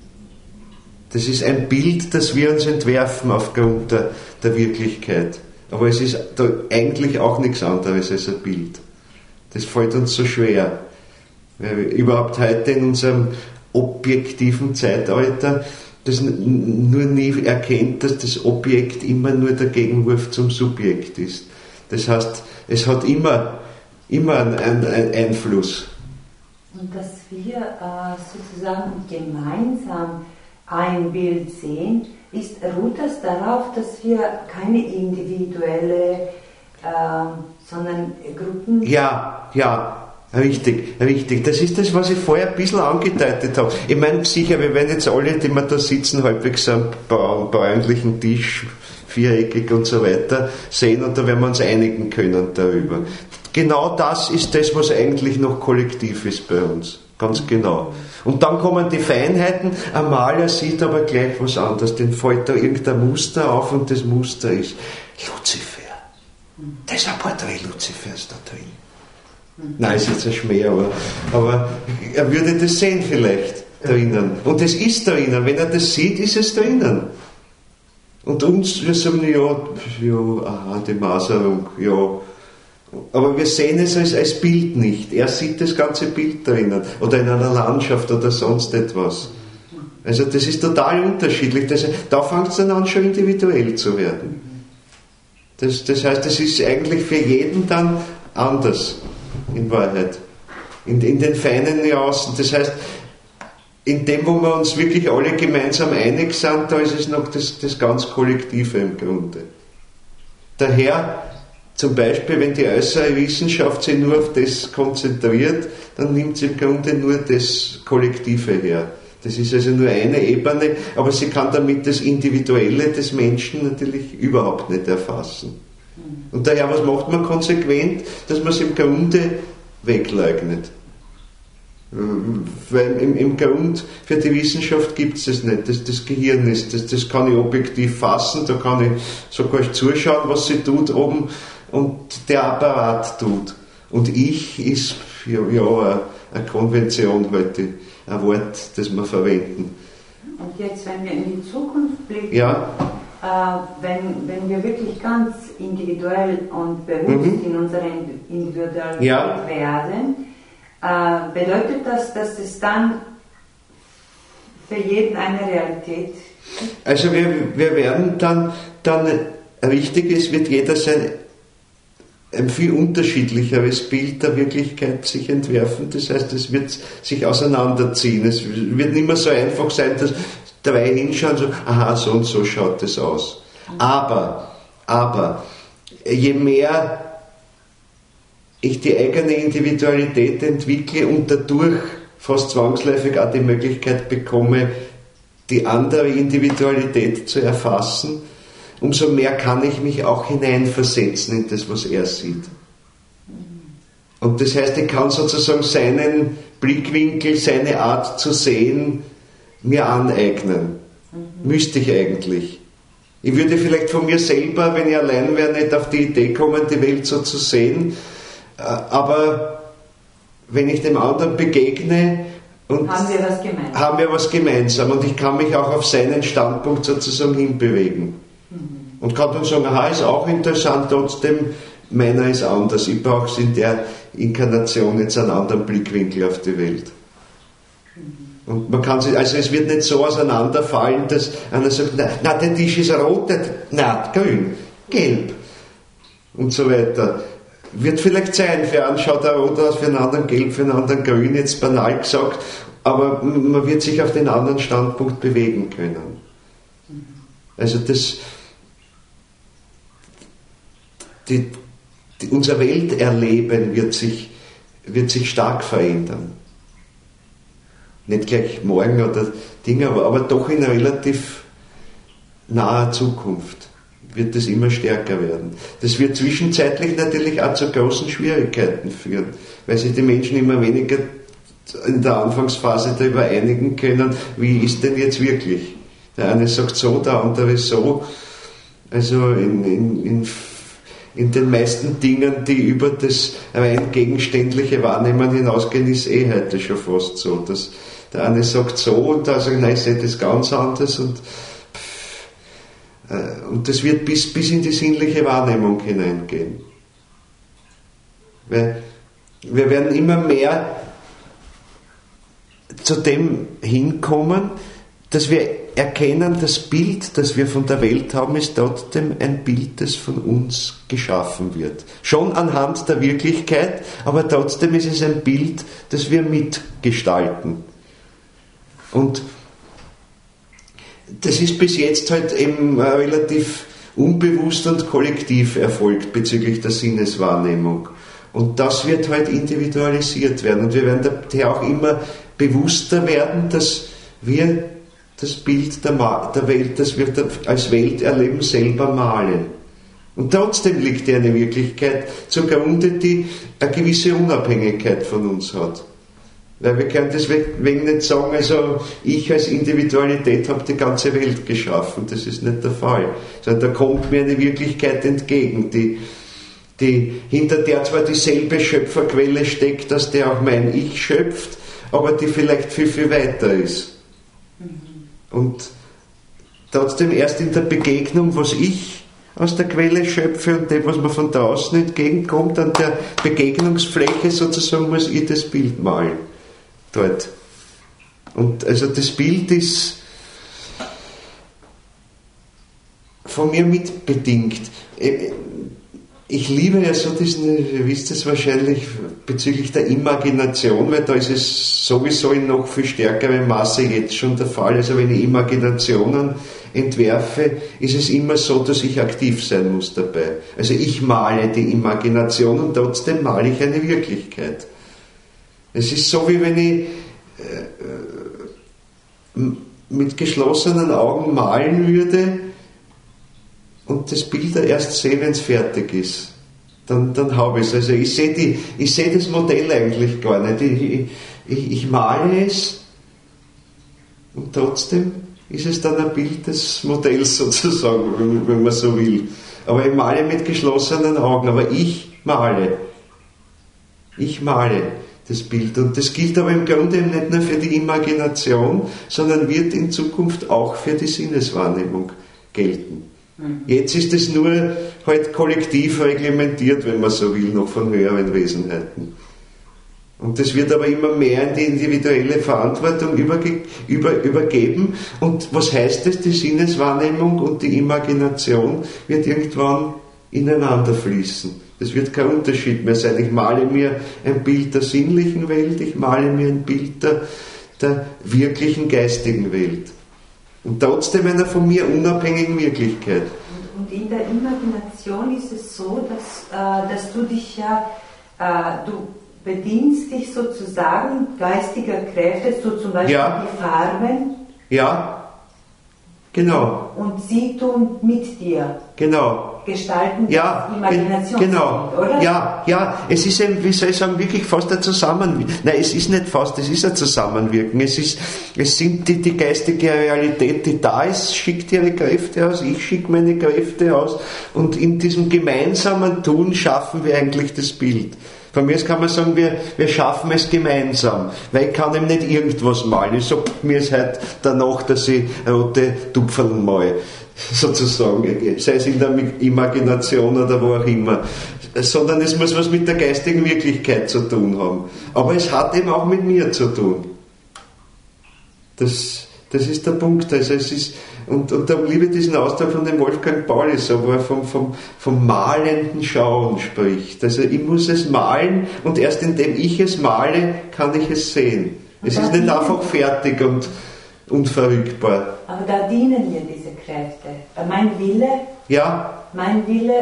Das ist ein Bild, das wir uns entwerfen aufgrund der Wirklichkeit. Aber es ist da eigentlich auch nichts anderes als ein Bild. Das fällt uns so schwer. Weil wir überhaupt heute in unserem objektiven Zeitalter das nur nie erkennt, dass das Objekt immer nur der Gegenwurf zum Subjekt ist. Das heißt, es hat immer einen Einfluss. Und dass wir sozusagen gemeinsam ein Bild sehen, ruht das darauf, dass wir keine individuelle, sondern Gruppen... Ja, richtig. Das ist das, was ich vorher ein bisschen angedeutet habe. Ich meine, sicher, wir werden jetzt alle, die wir da sitzen, halbwegs am bräunlichen Tisch, viereckig und so weiter, sehen und da werden wir uns einigen können darüber. Genau das ist das, was eigentlich noch kollektiv ist bei uns. Ganz genau. Und dann kommen die Feinheiten, ein Maler sieht aber gleich was anderes, den fällt da irgendein Muster auf und das Muster ist Luzifer. Das ist ein Porträt Luzifers da drin. Nein, ist jetzt ein Schmäh, aber er würde das sehen vielleicht drinnen. Und es ist drinnen. Wenn er das sieht, ist es drinnen. Und wir sagen, aha, die Maserung, ja. Aber wir sehen es als Bild nicht. Er sieht das ganze Bild drinnen. Oder in einer Landschaft oder sonst etwas. Also das ist total unterschiedlich. Da fängt es dann an, schon individuell zu werden. Das heißt, es ist eigentlich für jeden dann anders. In Wahrheit. In den feinen Nuancen. Das heißt, in dem, wo wir uns wirklich alle gemeinsam einig sind, da ist es noch das ganz Kollektive im Grunde. Daher, zum Beispiel, wenn die äußere Wissenschaft sich nur auf das konzentriert, dann nimmt sie im Grunde nur das Kollektive her. Das ist also nur eine Ebene, aber sie kann damit das Individuelle des Menschen natürlich überhaupt nicht erfassen. Und daher, was macht man konsequent? Dass man es im Grunde wegleugnet. Weil im Grund für die Wissenschaft gibt es das nicht. Das Gehirn ist, das kann ich objektiv fassen, da kann ich sogar zuschauen, was sie tut oben und der Apparat tut. Und ich ist eine Konvention heute, ein Wort, das wir verwenden. Und jetzt, wenn wir in die Zukunft blicken, wenn wir wirklich ganz individuell und bewusst in unserer Individualität werden, bedeutet das, dass es dann für jeden eine Realität gibt? Also wir werden dann richtig, es wird jeder ein viel unterschiedlicheres Bild der Wirklichkeit sich entwerfen. Das heißt, es wird sich auseinanderziehen. Es wird nicht mehr so einfach sein, dass dabei hinschauen, so, aha, so und so schaut das aus. Aber, je mehr ich die eigene Individualität entwickle und dadurch fast zwangsläufig auch die Möglichkeit bekomme, die andere Individualität zu erfassen, umso mehr kann ich mich auch hineinversetzen in das, was er sieht. Und das heißt, ich kann sozusagen seinen Blickwinkel, seine Art zu sehen, mir aneignen. Müsste ich eigentlich. Ich würde vielleicht von mir selber, wenn ich allein wäre, nicht auf die Idee kommen, die Welt so zu sehen. Aber wenn ich dem anderen begegne Und haben wir was gemeinsam und ich kann mich auch auf seinen Standpunkt sozusagen hinbewegen. Und kann dann sagen, aha, ist auch interessant, trotzdem, meiner ist anders. Ich brauche in der Inkarnation jetzt einen anderen Blickwinkel auf die Welt. Und man kann sich, also es wird nicht so auseinanderfallen, dass einer sagt, na der Tisch ist rot, na grün, gelb und so weiter. Wird vielleicht sein, für einen schaut er rot aus, für einen anderen gelb, für einen anderen grün, jetzt banal gesagt, aber man wird sich auf den anderen Standpunkt bewegen können. Also unser Welterleben wird sich stark verändern. Nicht gleich morgen oder Dinge, aber doch in relativ naher Zukunft wird es immer stärker werden. Das wird zwischenzeitlich natürlich auch zu großen Schwierigkeiten führen, weil sich die Menschen immer weniger in der Anfangsphase darüber einigen können, wie ist denn jetzt wirklich. Der eine sagt so, der andere so. Also in den meisten Dingen, die über das rein gegenständliche Wahrnehmen hinausgehen, ist heute schon fast so, dass der eine sagt so und der sagt, nein, ich sehe das ganz anders und das wird bis in die sinnliche Wahrnehmung hineingehen. Weil wir werden immer mehr zu dem hinkommen, dass wir erkennen, das Bild, das wir von der Welt haben, ist trotzdem ein Bild, das von uns geschaffen wird. Schon anhand der Wirklichkeit, aber trotzdem ist es ein Bild, das wir mitgestalten. Und das ist bis jetzt halt eben relativ unbewusst und kollektiv erfolgt bezüglich der Sinneswahrnehmung. Und das wird halt individualisiert werden. Und wir werden daher auch immer bewusster werden, dass wir das Bild der Welt, das wir als Welt erleben, selber malen. Und trotzdem liegt ja eine Wirklichkeit zugrunde, die eine gewisse Unabhängigkeit von uns hat. Weil wir können deswegen nicht sagen, also ich als Individualität habe die ganze Welt geschaffen. Das ist nicht der Fall. Sondern da kommt mir eine Wirklichkeit entgegen, die hinter der zwar dieselbe Schöpferquelle steckt, aus der auch mein Ich schöpft, aber die vielleicht viel, viel weiter ist. Und trotzdem erst in der Begegnung, was ich aus der Quelle schöpfe und dem, was mir von draußen entgegenkommt, an der Begegnungsfläche sozusagen muss ich das Bild malen. Dort. Und also das Bild ist von mir mitbedingt. Ich liebe ja so diesen, ihr wisst es wahrscheinlich, bezüglich der Imagination, weil da ist es sowieso in noch viel stärkerem Maße jetzt schon der Fall. Also wenn ich Imaginationen entwerfe, ist es immer so, dass ich aktiv sein muss dabei. Also ich male die Imagination und trotzdem male ich eine Wirklichkeit. Es ist so, wie wenn ich mit geschlossenen Augen malen würde und das Bild erst sehe, wenn es fertig ist. Dann habe ich es. Also ich sehe das Modell eigentlich gar nicht. Ich male es und trotzdem ist es dann ein Bild des Modells sozusagen, wenn man so will. Aber ich male mit geschlossenen Augen, aber ich male. Ich male das Bild. Und das gilt aber im Grunde nicht nur für die Imagination, sondern wird in Zukunft auch für die Sinneswahrnehmung gelten. Jetzt ist es nur halt kollektiv reglementiert, wenn man so will, noch von höheren Wesenheiten. Und das wird aber immer mehr in die individuelle Verantwortung übergeben. Und was heißt das? Die Sinneswahrnehmung und die Imagination wird irgendwann ineinander fließen. Es wird kein Unterschied mehr sein. Ich male mir ein Bild der sinnlichen Welt, ich male mir ein Bild der wirklichen geistigen Welt. Und trotzdem einer von mir unabhängigen Wirklichkeit. Und in der Imagination ist es so, dass du dich du bedienst dich sozusagen geistiger Kräfte, so zum Beispiel die Farben. Ja, genau. Und sie tun mit dir. Genau. Gestalten die Imagination. Genau. Oder? Ja, es ist ein, wie soll ich sagen, wirklich fast ein Zusammenwirken. Nein, es ist nicht fast, es ist ein Zusammenwirken. Es sind die geistige Realität, die da ist, schickt ihre Kräfte aus, ich schicke meine Kräfte aus und in diesem gemeinsamen Tun schaffen wir eigentlich das Bild. Von mir aus kann man sagen, wir schaffen es gemeinsam, weil ich kann ihm nicht irgendwas malen. Ich sage, mir ist heute danach, dass ich rote Tupferln male, sozusagen, sei es in der Imagination oder wo auch immer. Sondern es muss was mit der geistigen Wirklichkeit zu tun haben. Aber es hat eben auch mit mir zu tun. Das ist der Punkt. Also es ist, und da liebe ich diesen Ausdruck von dem Wolfgang Pauli, so, wo er vom malenden Schauen spricht. Also ich muss es malen und erst indem ich es male, kann ich es sehen. Es ist nicht einfach fertig und unverrückbar. Aber da dienen mir diese Kräfte. Mein Wille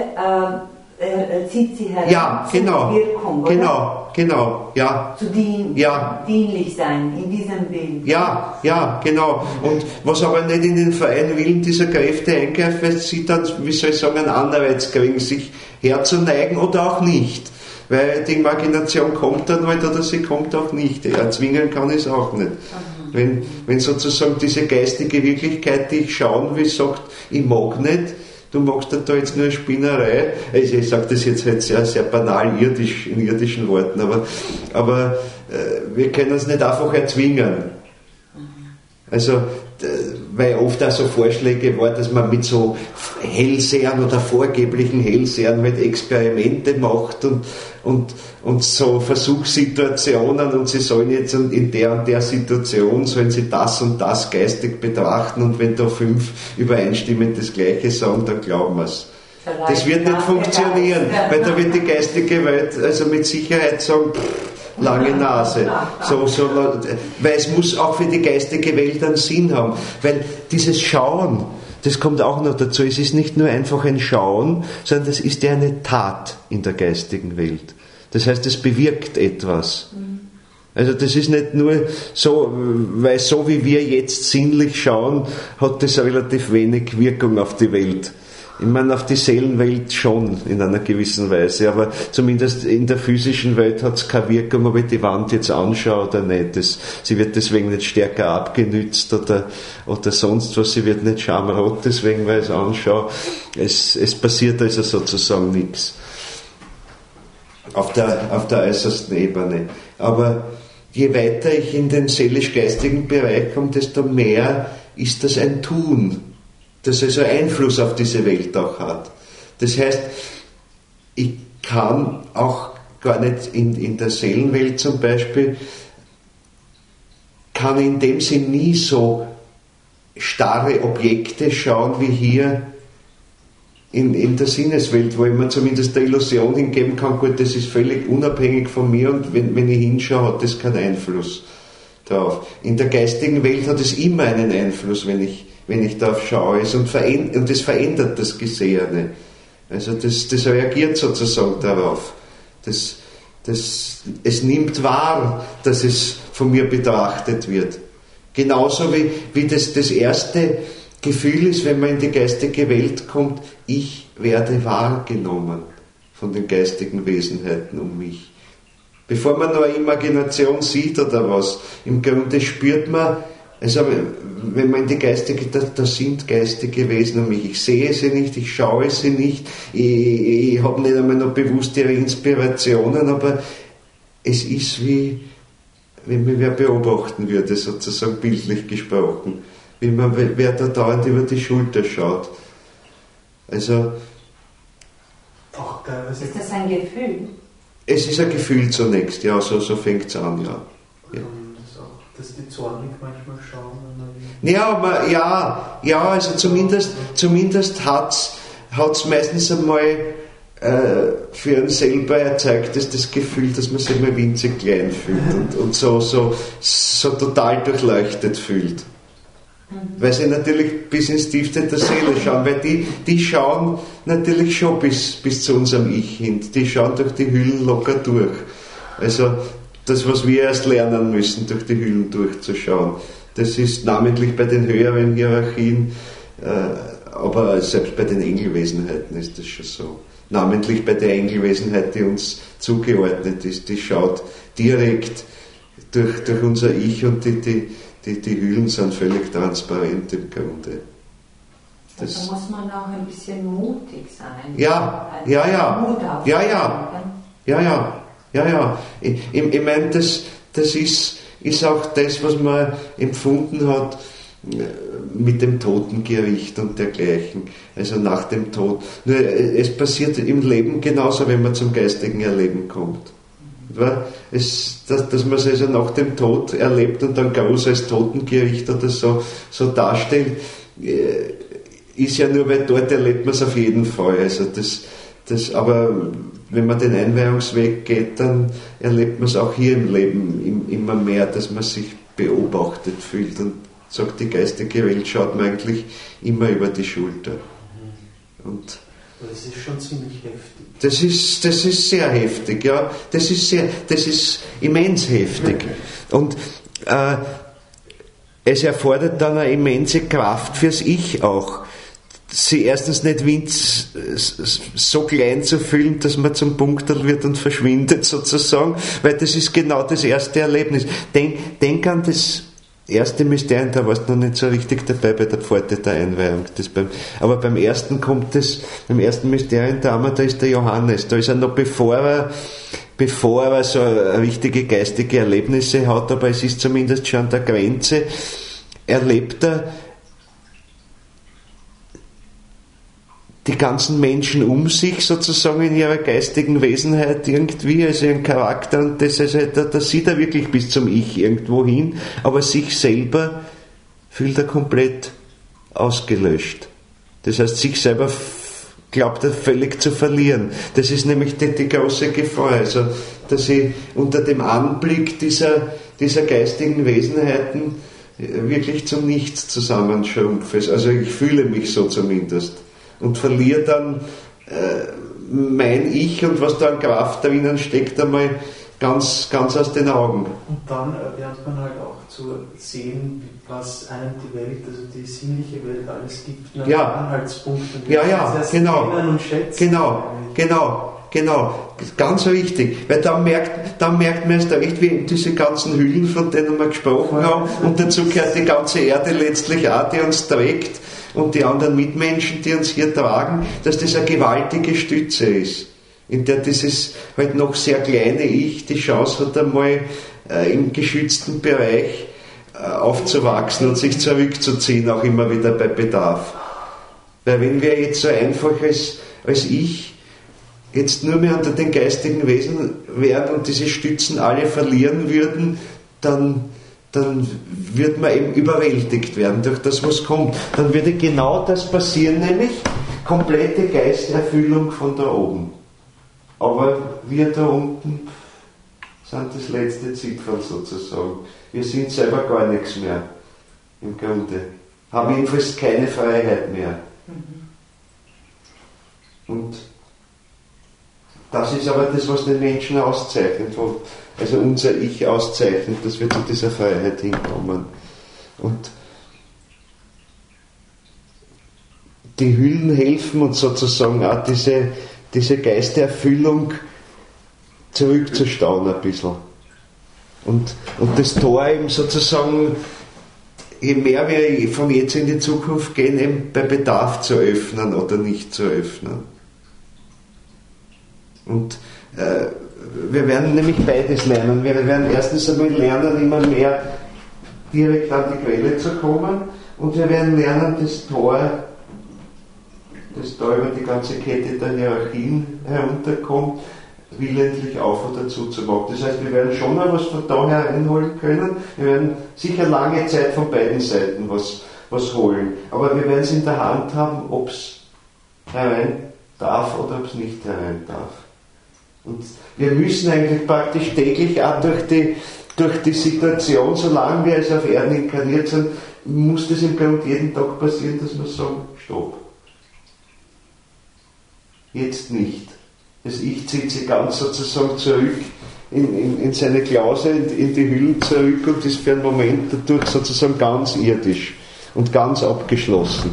zieht sie heran zur Wirkung, oder? Genau, ja. Zu dienlich sein in diesem Bild. Ja, genau. Und was aber nicht in den freien Willen dieser Kräfte eingreift, weil sie dann, wie soll ich sagen, einen Anreiz kriegen, sich herzuneigen oder auch nicht. Weil die Imagination kommt dann halt oder sie kommt auch nicht. Erzwingen kann ich es auch nicht. Wenn sozusagen diese geistige Wirklichkeit, die ich schauen will, sagt, ich mag nicht, du machst da jetzt nur eine Spinnerei. Also ich sage das jetzt halt sehr, sehr banal irdisch, in irdischen Worten, aber wir können es nicht einfach erzwingen. Also, weil oft auch so Vorschläge war, dass man mit so Hellsehern oder vorgeblichen Hellsehern mit Experimente macht und so Versuchssituationen und sie sollen jetzt in der und der Situation, sollen sie das und das geistig betrachten und wenn da 5 übereinstimmend das Gleiche sagen, dann glauben wir es. Das wird nicht funktionieren, weil da wird die geistige Welt also mit Sicherheit sagen, lange Nase. Weil es muss auch für die geistige Welt einen Sinn haben. Weil dieses Schauen, das kommt auch noch dazu, es ist nicht nur einfach ein Schauen, sondern das ist ja eine Tat in der geistigen Welt. Das heißt, es bewirkt etwas. Also das ist nicht nur so, weil so wie wir jetzt sinnlich schauen, hat das relativ wenig Wirkung auf die Welt. Ich meine, auf die Seelenwelt schon in einer gewissen Weise, aber zumindest in der physischen Welt hat es keine Wirkung, ob ich die Wand jetzt anschaue oder nicht. Sie wird deswegen nicht stärker abgenützt oder sonst was, sie wird nicht schamrot deswegen, weil ich es anschaue. Es passiert also sozusagen nichts auf der äußersten Ebene. Aber je weiter ich in den seelisch-geistigen Bereich komme, desto mehr ist das ein Tun, das also Einfluss auf diese Welt auch hat. Das heißt, ich kann auch gar nicht in der Seelenwelt zum Beispiel, kann in dem Sinn nie so starre Objekte schauen wie hier in der Sinneswelt, wo ich mir zumindest der Illusion hingeben kann, gut, das ist völlig unabhängig von mir und wenn ich hinschaue, hat das keinen Einfluss darauf. In der geistigen Welt hat es immer einen Einfluss, wenn ich darauf schaue, und das verändert das Gesehene. Also das reagiert sozusagen darauf. Es nimmt wahr, dass es von mir betrachtet wird. Genauso wie das erste Gefühl ist, wenn man in die geistige Welt kommt, ich werde wahrgenommen von den geistigen Wesenheiten um mich. Bevor man nur eine Imagination sieht oder was, im Grunde spürt man, also wenn man in die geistige, da sind geistige Wesen um mich. Ich sehe sie nicht, ich schaue sie nicht, ich habe nicht einmal noch bewusst ihre Inspirationen, aber es ist wie, wenn mich wer beobachten würde, sozusagen bildlich gesprochen. Wie man, wer da dauernd über die Schulter schaut. Also. Ist das ein Gefühl? Es ist ein Gefühl zunächst, ja, so fängt es an, ja. Dass die zornig manchmal schauen? Also zumindest hat's meistens einmal für einen selber erzeugt das Gefühl, dass man sich mal winzig klein fühlt und so total durchleuchtet fühlt. Weil sie natürlich bis ins Tiefste der Seele schauen, weil die schauen natürlich schon bis zu unserem Ich hin. Die schauen durch die Hüllen locker durch. Also das, was wir erst lernen müssen, durch die Hüllen durchzuschauen. Das ist namentlich bei den höheren Hierarchien, aber selbst bei den Engelwesenheiten ist das schon so. Namentlich bei der Engelwesenheit, die uns zugeordnet ist, die schaut direkt durch unser Ich und die Hüllen sind völlig transparent im Grunde. Da muss man auch ein bisschen mutig sein. Ja. Ja. Ich meine, das ist auch das, was man empfunden hat mit dem Totengericht und dergleichen, also nach dem Tod. Nur es passiert im Leben genauso, wenn man zum geistigen Erleben kommt. Dass man es also nach dem Tod erlebt und dann groß als Totengericht oder so darstellt, ist ja nur, weil dort erlebt man es auf jeden Fall. Also aber wenn man den Einweihungsweg geht, dann erlebt man es auch hier im Leben immer mehr, dass man sich beobachtet fühlt und sagt, die geistige Welt schaut man eigentlich immer über die Schulter. Und das ist schon ziemlich heftig. Das ist sehr heftig, ja. Das ist immens heftig. Und es erfordert dann eine immense Kraft fürs Ich auch. Sie erstens nicht so klein zu fühlen, dass man zum Punkterl wird und verschwindet sozusagen, weil das ist genau das erste Erlebnis. Denk an das erste Mysterium, da warst du noch nicht so richtig dabei bei der Pforte der Einweihung. Aber beim ersten Mysterium da ist der Johannes, da ist er noch bevor er so richtige geistige Erlebnisse hat, aber es ist zumindest schon an der Grenze, erlebt er die ganzen Menschen um sich sozusagen in ihrer geistigen Wesenheit irgendwie, also ihren Charakter, und das, also, da sieht er wirklich bis zum Ich irgendwo hin, aber sich selber fühlt er komplett ausgelöscht. Das heißt, sich selber glaubt er völlig zu verlieren. Das ist nämlich die große Gefahr, also dass ich unter dem Anblick dieser geistigen Wesenheiten wirklich zum Nichts zusammenschrumpfe. Also ich fühle mich so zumindest. Und verliere dann mein Ich und was da an Kraft drinnen steckt, einmal ganz aus den Augen. Und dann lernt man halt auch zu sehen, was einem die Welt, also die sinnliche Welt alles gibt, einen Anhaltspunkt. Und Genau. Und schätzen. Genau, ganz richtig, weil dann merkt man erst recht, wie diese ganzen Hüllen, von denen wir gesprochen haben, und dazu gehört die ganze Erde letztlich auch, die uns trägt, und die anderen Mitmenschen, die uns hier tragen, dass das eine gewaltige Stütze ist, in der dieses halt noch sehr kleine Ich die Chance hat, einmal im geschützten Bereich aufzuwachsen und sich zurückzuziehen, auch immer wieder bei Bedarf. Weil wenn wir jetzt so einfach als Ich jetzt nur mehr unter den geistigen Wesen wären und diese Stützen alle verlieren würden, dann wird man eben überwältigt werden durch das, was kommt. Dann würde genau das passieren, nämlich komplette Geisterfüllung von da oben. Aber wir da unten sind das letzte Zipfel sozusagen. Wir sind selber gar nichts mehr im Grunde. Haben jedenfalls keine Freiheit mehr. Und das ist aber das, was den Menschen auszeichnet, also unser Ich auszeichnet, dass wir zu dieser Freiheit hinkommen. Und die Hüllen helfen uns sozusagen auch diese Geistererfüllung zurückzustauen ein bisschen. Und das Tor eben sozusagen, je mehr wir von jetzt in die Zukunft gehen, eben bei Bedarf zu öffnen oder nicht zu öffnen. Und wir werden nämlich beides lernen. Wir werden erstens einmal lernen, immer mehr direkt an die Quelle zu kommen, und wir werden lernen, das Tor über die ganze Kette der Hierarchien herunterkommt, willentlich auf oder zuzumachen. Das heißt, wir werden schon mal was von da hereinholen können. Wir werden sicher lange Zeit von beiden Seiten was holen. Aber wir werden es in der Hand haben, ob es herein darf oder ob es nicht herein darf. Und wir müssen eigentlich praktisch täglich auch durch die Situation, solange wir also auf Erden inkarniert sind, muss das im Grunde jeden Tag passieren, dass wir sagen, stopp. Jetzt nicht. Das Ich zieht sich ganz sozusagen zurück in seine Klause, in die Hüllen zurück, und ist für einen Moment dadurch sozusagen ganz irdisch und ganz abgeschlossen.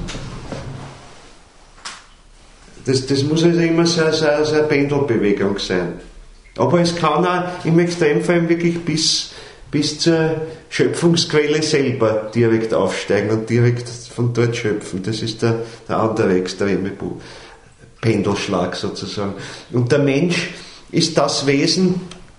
Das muss also immer so eine Pendelbewegung sein. Aber es kann auch im Extremfall wirklich bis zur Schöpfungsquelle selber direkt aufsteigen und direkt von dort schöpfen. Das ist der andere extreme Pendelschlag sozusagen. Und der Mensch ist das Wesen,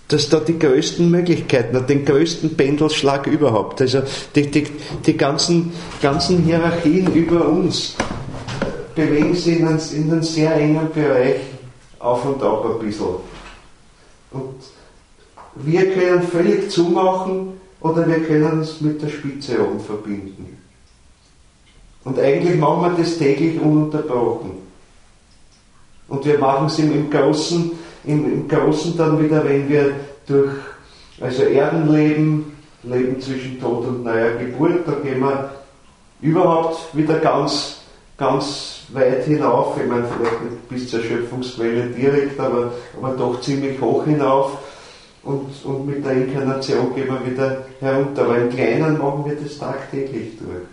dass da die größten Möglichkeiten, den größten Pendelschlag überhaupt, also die ganzen Hierarchien über uns bewegen sich in einem sehr engen Bereich auf und ab ein bisschen. Und wir können völlig zumachen oder wir können uns mit der Spitze oben verbinden. Und eigentlich machen wir das täglich ununterbrochen. Und wir machen es im Großen dann wieder, wenn wir durch Erdenleben, Leben zwischen Tod und neuer Geburt, da gehen wir überhaupt wieder ganz weit hinauf, ich meine vielleicht nicht bis zur Schöpfungsquelle direkt, aber doch ziemlich hoch hinauf und mit der Inkarnation gehen wir wieder herunter. Aber im Kleinen machen wir das tagtäglich durch.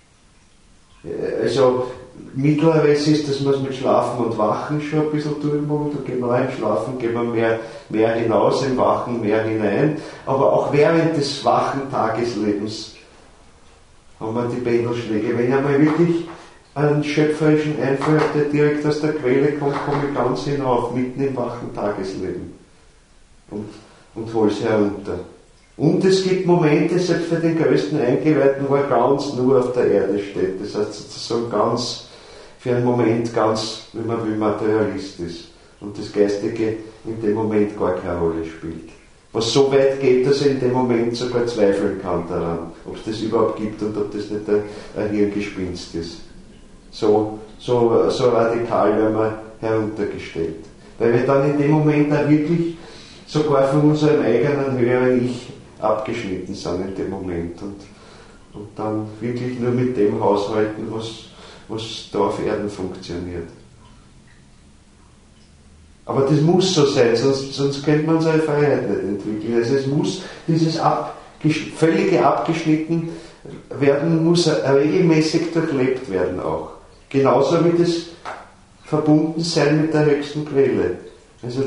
Also mittlerweile ist, dass wir es mit Schlafen und Wachen schon ein bisschen durchmachen. Da gehen wir rein, Schlafen gehen wir mehr hinaus, im Wachen mehr hinein. Aber auch während des wachen Tageslebens haben wir die Pendelschläge. Wenn ich einmal wirklich einen schöpferischen Einfall, der direkt aus der Quelle kommt, komme ich ganz hinauf, mitten im wachen Tagesleben und hole es herunter. Und es gibt Momente, selbst für den größten Eingeweihten, wo er ganz nur auf der Erde steht. Das heißt sozusagen für einen Moment ganz, wenn man will, Materialist ist. Und das Geistige in dem Moment gar keine Rolle spielt. Was so weit geht, dass er in dem Moment sogar zweifeln kann daran, ob es das überhaupt gibt und ob das nicht ein Hirngespinst ist. So radikal werden wir heruntergestellt. Weil wir dann in dem Moment auch wirklich sogar von unserem eigenen höheren Ich abgeschnitten sind in dem Moment und dann wirklich nur mit dem haushalten, was da auf Erden funktioniert. Aber das muss so sein, sonst könnte man seine Freiheit nicht entwickeln. Also es muss dieses völlige Abgeschnitten werden, muss regelmäßig durchlebt werden auch. Genauso wie das Verbundensein mit der höchsten Quelle. Also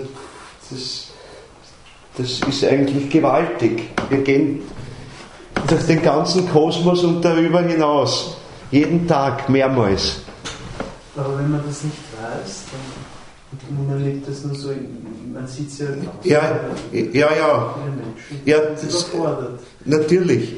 das ist eigentlich gewaltig. Wir gehen durch den ganzen Kosmos und darüber hinaus. Jeden Tag, mehrmals. Aber wenn man das nicht weiß, dann man lebt das nur so, man sieht es ja viele Menschen. Ja, das überfordert. Natürlich.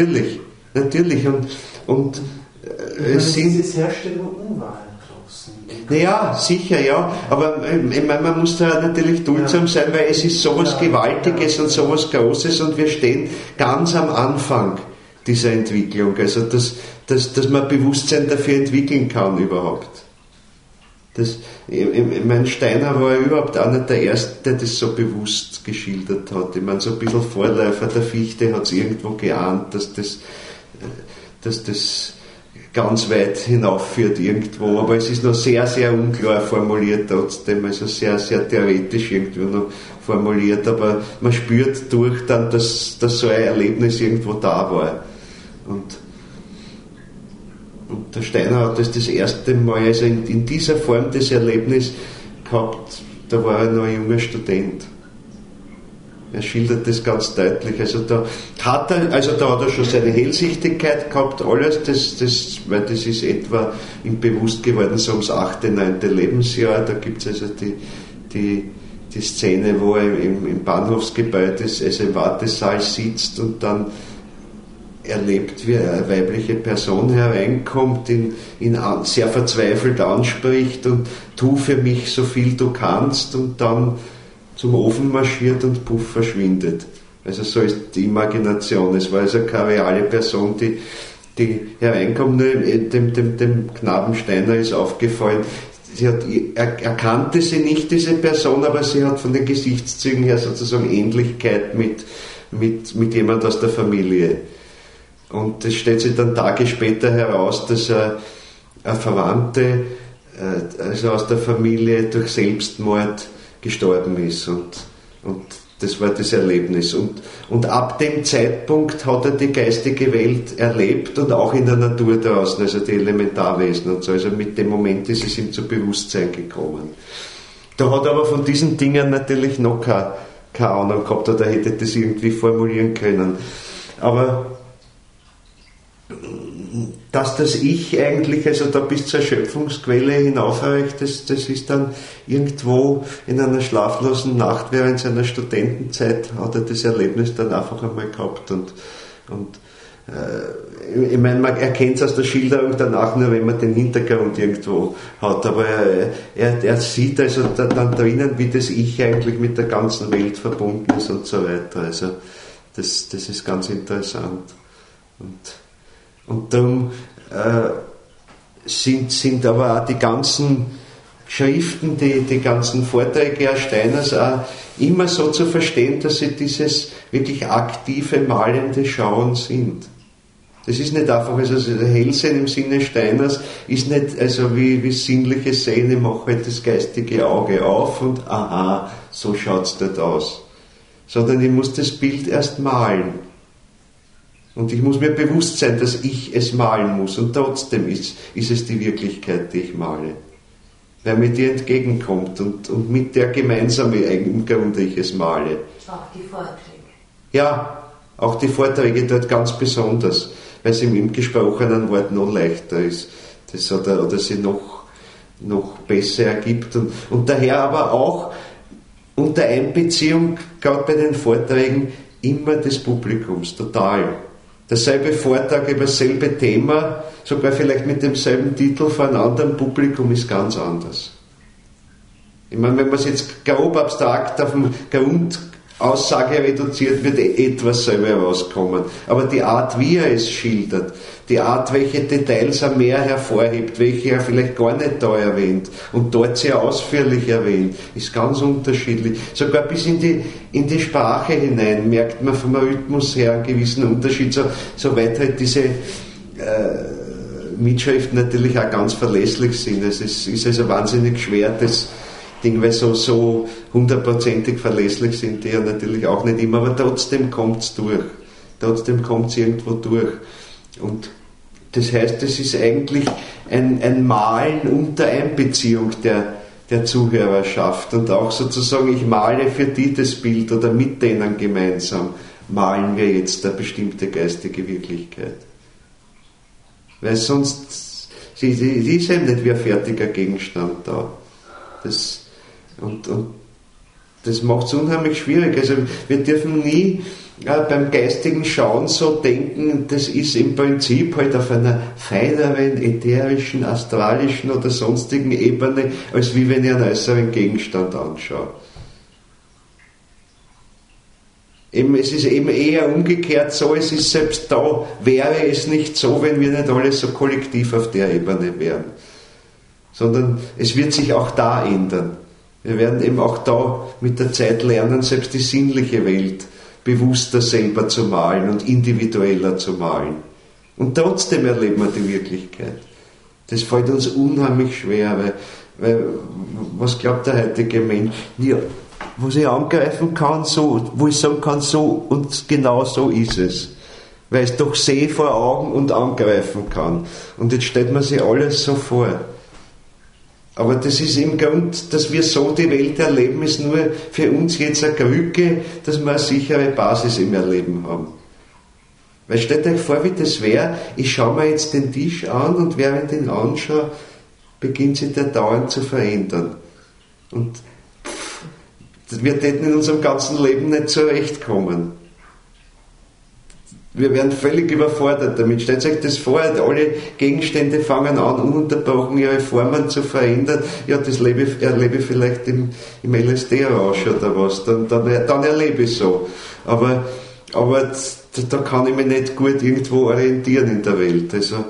Und es herrscht ja nur Unwahrheit draußen. Ja, sicher, ja. Aber ich meine, man muss da natürlich duldsam sein, weil es ist sowas Gewaltiges und sowas Großes und wir stehen ganz am Anfang dieser Entwicklung. Also, dass man Bewusstsein dafür entwickeln kann überhaupt. Ich meine, Steiner war ja überhaupt auch nicht der Erste, der das so bewusst geschildert hat. Ich meine, so ein bisschen Vorläufer der Fichte hat es irgendwo geahnt, dass das ganz weit hinaufführt irgendwo, aber es ist noch sehr, sehr unklar formuliert trotzdem, also sehr, sehr theoretisch irgendwo noch formuliert, aber man spürt durch dann, dass so ein Erlebnis irgendwo da war. Und der Steiner hat das erste Mal, also in dieser Form des Erlebnisses gehabt, da war er noch ein junger Student. Er schildert das ganz deutlich. Also da hat er schon seine Hellsichtigkeit gehabt, alles, weil das ist etwa ihm bewusst geworden, so ums 8., 9. Lebensjahr. Da gibt es also die Szene, wo er im Bahnhofsgebäude, also im Wartesaal sitzt und dann erlebt, wie eine weibliche Person hereinkommt, ihn sehr verzweifelt anspricht und tu für mich so viel du kannst und dann zum Ofen marschiert und puff verschwindet. Also so ist die Imagination. Es war also keine reale Person, die hereinkommt. Nur dem Knaben Steiner ist aufgefallen, er kannte sie nicht, diese Person, aber sie hat von den Gesichtszügen her sozusagen Ähnlichkeit mit jemand aus der Familie. Und es stellt sich dann Tage später heraus, dass eine Verwandte, also aus der Familie, durch Selbstmord gestorben ist. Und das war das Erlebnis. Und ab dem Zeitpunkt hat er die geistige Welt erlebt und auch in der Natur draußen, also die Elementarwesen und so. Also mit dem Moment ist es ihm zu Bewusstsein gekommen. Da hat er aber von diesen Dingen natürlich noch keine Ahnung gehabt oder hätte das irgendwie formulieren können. Aber dass das Ich eigentlich, also da bis zur Schöpfungsquelle hinaufreicht, das ist dann irgendwo in einer schlaflosen Nacht während seiner Studentenzeit, hat er das Erlebnis dann einfach einmal gehabt und ich meine, man erkennt es aus der Schilderung danach nur, wenn man den Hintergrund irgendwo hat, aber er sieht also dann drinnen, wie das Ich eigentlich mit der ganzen Welt verbunden ist und so weiter. Also das ist ganz interessant. Und darum sind aber auch die ganzen Schriften, die ganzen Vorträge Herr Steiners auch immer so zu verstehen, dass sie dieses wirklich aktive, malende Schauen sind. Das ist nicht einfach, also Hellsehen im Sinne Steiners ist nicht also wie sinnliche Sehen, ich mache halt das geistige Auge auf und aha, so schaut es dort aus. Sondern ich muss das Bild erst malen. Und ich muss mir bewusst sein, dass ich es malen muss. Und trotzdem ist es die Wirklichkeit, die ich male. Weil mir die entgegenkommt und mit der gemeinsam im Grunde ich es male. Auch die Vorträge. Ja, auch die Vorträge dort ganz besonders, weil es im gesprochenen Wort noch leichter ist. Das oder sie noch besser ergibt. Und daher aber auch unter Einbeziehung, gerade bei den Vorträgen, immer des Publikums, total. Derselbe Vortrag über dasselbe Thema, sogar vielleicht mit demselben Titel vor einem anderen Publikum, ist ganz anders. Ich meine, wenn man es jetzt grob abstrakt auf den Grundaussage reduziert, wird etwas selber herauskommen. Aber die Art, wie er es schildert, die Art, welche Details er mehr hervorhebt, welche er vielleicht gar nicht da erwähnt und dort sehr ausführlich erwähnt, ist ganz unterschiedlich. Sogar bis in die Sprache hinein merkt man vom Rhythmus her einen gewissen Unterschied, soweit halt diese Mitschriften natürlich auch ganz verlässlich sind. Es ist also wahnsinnig schwer, das Ding, weil so hundertprozentig verlässlich sind die ja natürlich auch nicht immer, aber trotzdem kommt es durch. Trotzdem kommt es irgendwo durch. Und das heißt, es ist eigentlich ein Malen unter Einbeziehung der Zuhörerschaft und auch sozusagen, ich male für die das Bild oder mit denen gemeinsam malen wir jetzt eine bestimmte geistige Wirklichkeit. Weil sonst, sie ist eben nicht wie ein fertiger Gegenstand da. Und das macht es unheimlich schwierig. Also wir dürfen nie beim geistigen Schauen so denken, das ist im Prinzip halt auf einer feineren, ätherischen, astralischen oder sonstigen Ebene, als wie wenn ich einen äußeren Gegenstand anschaue. Es ist eben eher umgekehrt so, es ist selbst da, wäre es nicht so, wenn wir nicht alle so kollektiv auf der Ebene wären. Sondern es wird sich auch da ändern. Wir werden eben auch da mit der Zeit lernen, selbst die sinnliche Welt bewusster selber zu malen und individueller zu malen. Und trotzdem erleben wir die Wirklichkeit. Das fällt uns unheimlich schwer, weil was glaubt der heutige Mensch? Ja, was ich angreifen kann, so, wo ich sagen kann, so und genau so ist es. Weil ich es doch sehe vor Augen und angreifen kann. Und jetzt stellt man sich alles so vor. Aber das ist im Grund, dass wir so die Welt erleben, ist nur für uns jetzt eine Krücke, dass wir eine sichere Basis im Erleben haben. Weil stellt euch vor, wie das wäre, ich schaue mir jetzt den Tisch an und während ich ihn anschaue, beginnt sich der dauernd zu verändern. Und wir täten in unserem ganzen Leben nicht zurechtkommen. Wir werden völlig überfordert damit. Stellt euch das vor, alle Gegenstände fangen an, ununterbrochen ihre Formen zu verändern. Ja, das erlebe ich vielleicht im LSD-Rausch oder was. Dann erlebe ich so. Aber da kann ich mich nicht gut irgendwo orientieren in der Welt. Also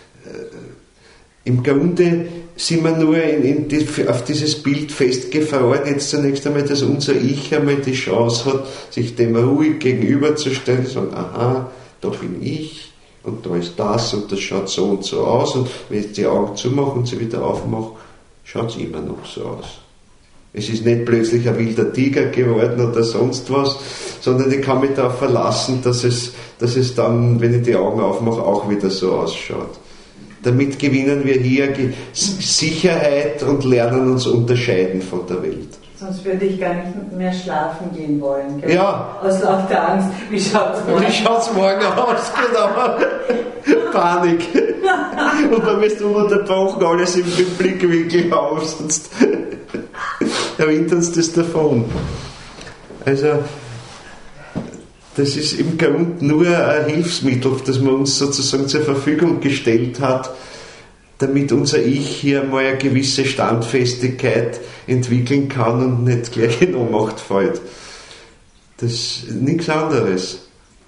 im Grunde sind wir nur auf dieses Bild festgefroren, jetzt zunächst einmal, dass unser Ich einmal die Chance hat, sich dem ruhig gegenüberzustellen und sagen, aha, da bin ich und da ist das und das schaut so und so aus und wenn ich die Augen zumache und sie wieder aufmache, schaut es immer noch so aus. Es ist nicht plötzlich ein wilder Tiger geworden oder sonst was, sondern ich kann mich darauf verlassen, dass es dann, wenn ich die Augen aufmache, auch wieder so ausschaut. Damit gewinnen wir hier Sicherheit und lernen uns unterscheiden von der Welt. So Sonst würde ich gar nicht mehr schlafen gehen wollen. Gell? Ja. Aus lauter Angst. Wie schaut's morgen aus? Genau. Panik. Und dann wirst du ununterbrochen alles im Blickwinkel auf, sonst erwinterst du das davon. Also, das ist im Grund nur ein Hilfsmittel, das man uns sozusagen zur Verfügung gestellt hat, damit unser Ich hier mal eine gewisse Standfestigkeit entwickeln kann und nicht gleich in Ohnmacht fällt. Das ist nichts anderes.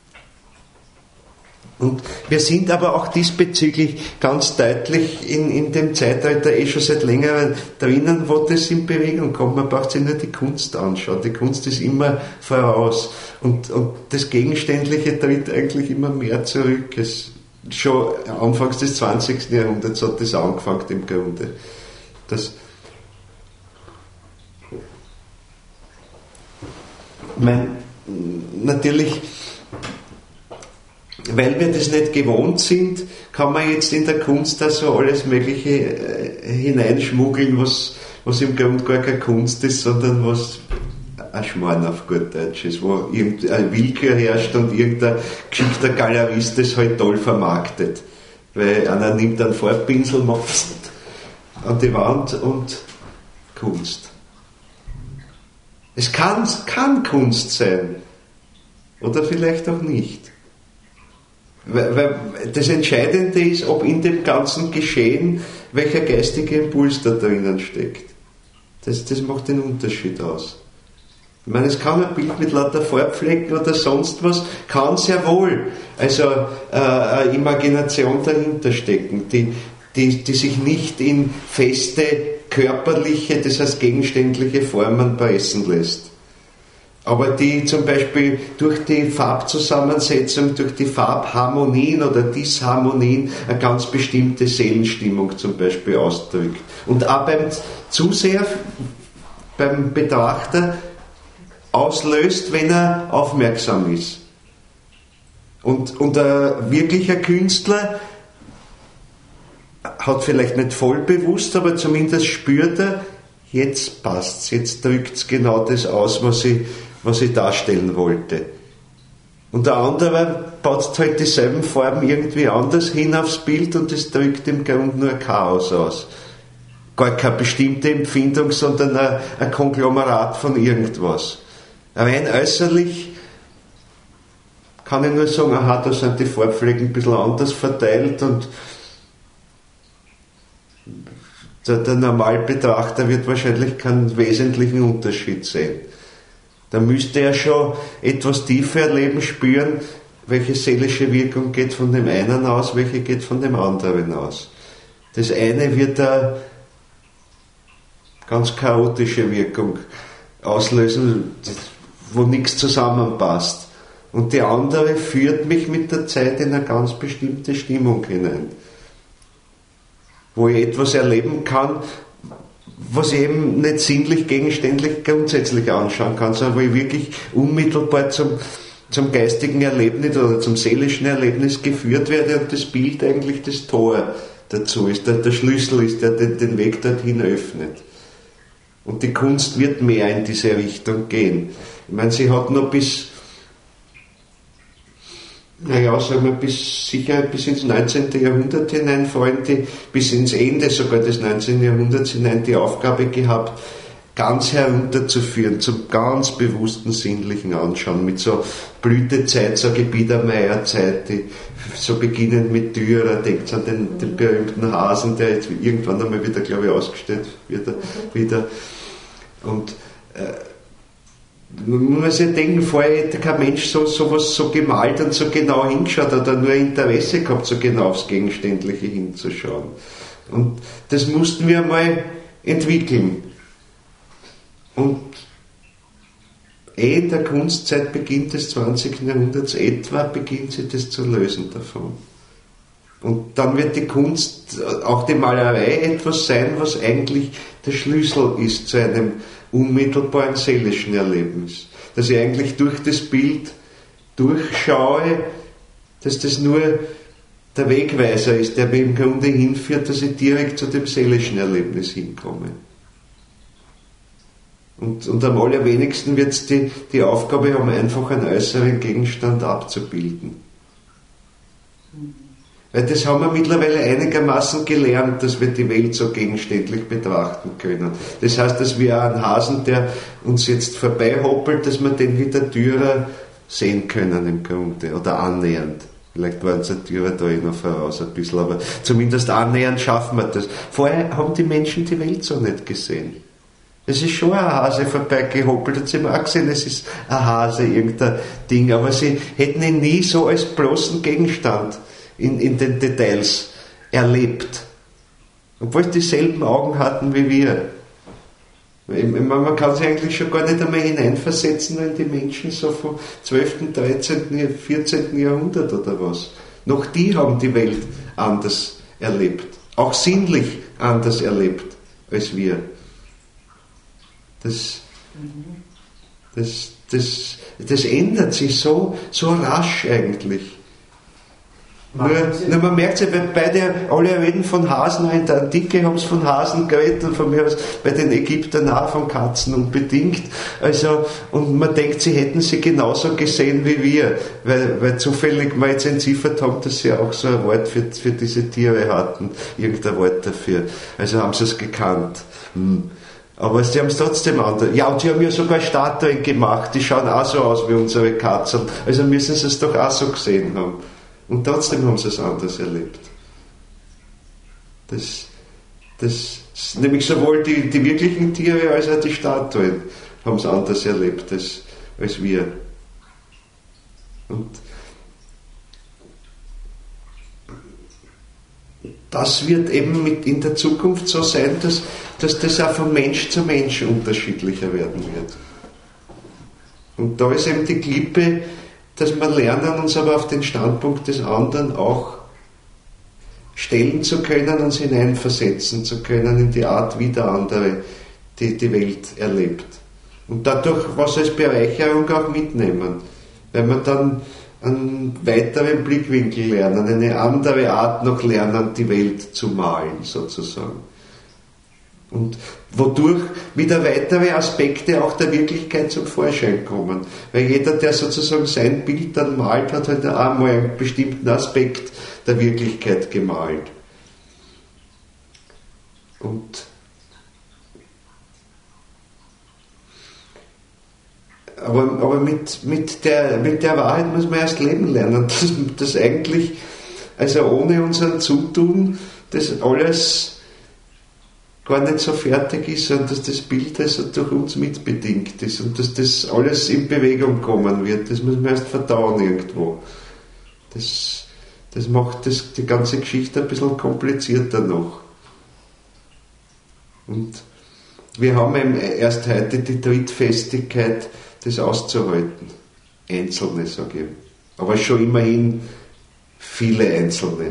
Und wir sind aber auch diesbezüglich ganz deutlich in dem Zeitalter schon seit längerem drinnen, wo das in Bewegung kommt. Man braucht sich nur die Kunst anschauen. Die Kunst ist immer voraus. Und das Gegenständliche tritt eigentlich immer mehr zurück. Schon anfangs des 20. Jahrhunderts hat das angefangen im Grunde. Natürlich, weil wir das nicht gewohnt sind, kann man jetzt in der Kunst da so alles Mögliche hineinschmuggeln, was im Grunde gar keine Kunst ist, sondern was ein Schmarrn auf gut Deutsch ist, wo irgendeine Willkür herrscht und irgendein geschickter Galerist das halt toll vermarktet. Weil einer nimmt einen Farbpinsel, macht es an die Wand und Kunst. Es kann Kunst sein. Oder vielleicht auch nicht. Weil das Entscheidende ist, ob in dem ganzen Geschehen welcher geistige Impuls da drinnen steckt. Das macht den Unterschied aus. Ich meine, es kann ein Bild mit lauter Farbflecken oder sonst was, kann sehr wohl eine Imagination dahinter stecken, die sich nicht in feste körperliche, das heißt gegenständliche Formen pressen lässt. Aber die zum Beispiel durch die Farbzusammensetzung, durch die Farbharmonien oder Disharmonien eine ganz bestimmte Seelenstimmung zum Beispiel ausdrückt. Und auch beim Zuseher, beim Betrachter auslöst, wenn er aufmerksam ist. Und ein wirklicher Künstler hat vielleicht nicht voll bewusst, aber zumindest spürt er, jetzt passt's, jetzt drückt's genau das aus, was ich darstellen wollte. Und der andere baut halt dieselben Farben irgendwie anders hin aufs Bild und das drückt im Grunde nur Chaos aus. Gar keine bestimmte Empfindung, sondern ein Konglomerat von irgendwas. Rein äußerlich kann ich nur sagen, aha, da sind die Farbflecken ein bisschen anders verteilt und der Normalbetrachter wird wahrscheinlich keinen wesentlichen Unterschied sehen. Da müsste er schon etwas tiefer erleben, spüren, welche seelische Wirkung geht von dem einen aus, welche geht von dem anderen aus. Das eine wird eine ganz chaotische Wirkung auslösen, wo nichts zusammenpasst. Und die andere führt mich mit der Zeit in eine ganz bestimmte Stimmung hinein, wo ich etwas erleben kann, was ich eben nicht sinnlich, gegenständlich, grundsätzlich anschauen kann, sondern wo ich wirklich unmittelbar zum geistigen Erlebnis oder zum seelischen Erlebnis geführt werde und das Bild eigentlich das Tor dazu ist, der Schlüssel ist, der den Weg dorthin öffnet. Und die Kunst wird mehr in diese Richtung gehen. Ich meine, sie hat noch sicher bis ins 19. Jahrhundert hinein, vor allem bis ins Ende sogar des 19. Jahrhunderts hinein die Aufgabe gehabt, ganz herunterzuführen zum ganz bewussten sinnlichen Anschauen, mit so Blütezeit, so Biedermeierzeit, so beginnend mit Dürer, denkt an den berühmten Hasen, der jetzt irgendwann einmal wieder, glaube ich, ausgestellt wird. Wieder. Und man muss ja denken, vorher hätte kein Mensch sowas so gemalt und so genau hingeschaut oder nur Interesse gehabt, so genau aufs Gegenständliche hinzuschauen. Und das mussten wir mal entwickeln. Und in der Kunstzeit beginnt des 20. Jahrhunderts etwa, beginnt sie das zu lösen davon. Und dann wird die Kunst, auch die Malerei, etwas sein, was eigentlich der Schlüssel ist zu einem unmittelbaren seelischen Erlebnis. Dass ich eigentlich durch das Bild durchschaue, dass das nur der Wegweiser ist, der mir im Grunde hinführt, dass ich direkt zu dem seelischen Erlebnis hinkomme. Und am allerwenigsten wird es die Aufgabe haben, einfach einen äußeren Gegenstand abzubilden. Weil das haben wir mittlerweile einigermaßen gelernt, dass wir die Welt so gegenständlich betrachten können. Das heißt, dass wir einen Hasen, der uns jetzt vorbeihoppelt, dass wir den wie der Dürer sehen können im Grunde, oder annähernd. Vielleicht waren es der Dürer da noch voraus ein bisschen, aber zumindest annähernd schaffen wir das. Vorher haben die Menschen die Welt so nicht gesehen. Es ist schon ein Hase vorbeigehoppelt, hat sie immer auch gesehen, es ist ein Hase, irgendein Ding, aber sie hätten ihn nie so als bloßen Gegenstand in den Details erlebt. Obwohl sie dieselben Augen hatten wie wir. Man kann sich eigentlich schon gar nicht einmal hineinversetzen in die Menschen so vom 12., 13., 14. Jahrhundert oder was. Noch die haben die Welt anders erlebt. Auch sinnlich anders erlebt als wir. Das ändert sich so rasch eigentlich. Nur man merkt es ja, alle reden von Hasen, in der Antike haben es von Hasen geredet und von mir aus bei den Ägyptern auch von Katzen unbedingt. Also, und man denkt, sie hätten sie genauso gesehen wie wir, weil zufällig mal jetzt entziffert haben, dass sie auch so ein Wort für diese Tiere hatten, irgendein Wort dafür. Also haben sie es gekannt. Aber sie haben es trotzdem anders. Ja, und sie haben ja sogar Statuen gemacht, die schauen auch so aus wie unsere Katzen. Also müssen sie es doch auch so gesehen haben. Und trotzdem haben sie es anders erlebt. Das nämlich sowohl die wirklichen Tiere als auch die Statuen haben es anders erlebt als wir. Und das wird eben in der Zukunft so sein, dass das auch von Mensch zu Mensch unterschiedlicher werden wird. Und da ist eben die Klippe, dass wir lernen, uns aber auf den Standpunkt des anderen auch stellen zu können, uns hineinversetzen zu können in die Art, wie der andere die Welt erlebt. Und dadurch was als Bereicherung auch mitnehmen, weil wir dann einen weiteren Blickwinkel lernen, eine andere Art noch lernen, die Welt zu malen, sozusagen. Und wodurch wieder weitere Aspekte auch der Wirklichkeit zum Vorschein kommen. Weil jeder, der sozusagen sein Bild dann malt, hat halt auch mal einen bestimmten Aspekt der Wirklichkeit gemalt. Aber mit der Wahrheit muss man erst leben lernen, dass eigentlich, also ohne unseren Zutun, das alles gar nicht so fertig ist, sondern dass das Bild also durch uns mitbedingt ist und dass das alles in Bewegung kommen wird. Das muss man erst verdauen irgendwo. Das macht die ganze Geschichte ein bisschen komplizierter noch. Und wir haben eben erst heute die Trittfestigkeit, das auszuhalten. Einzelne, sage ich. Aber schon immerhin viele Einzelne.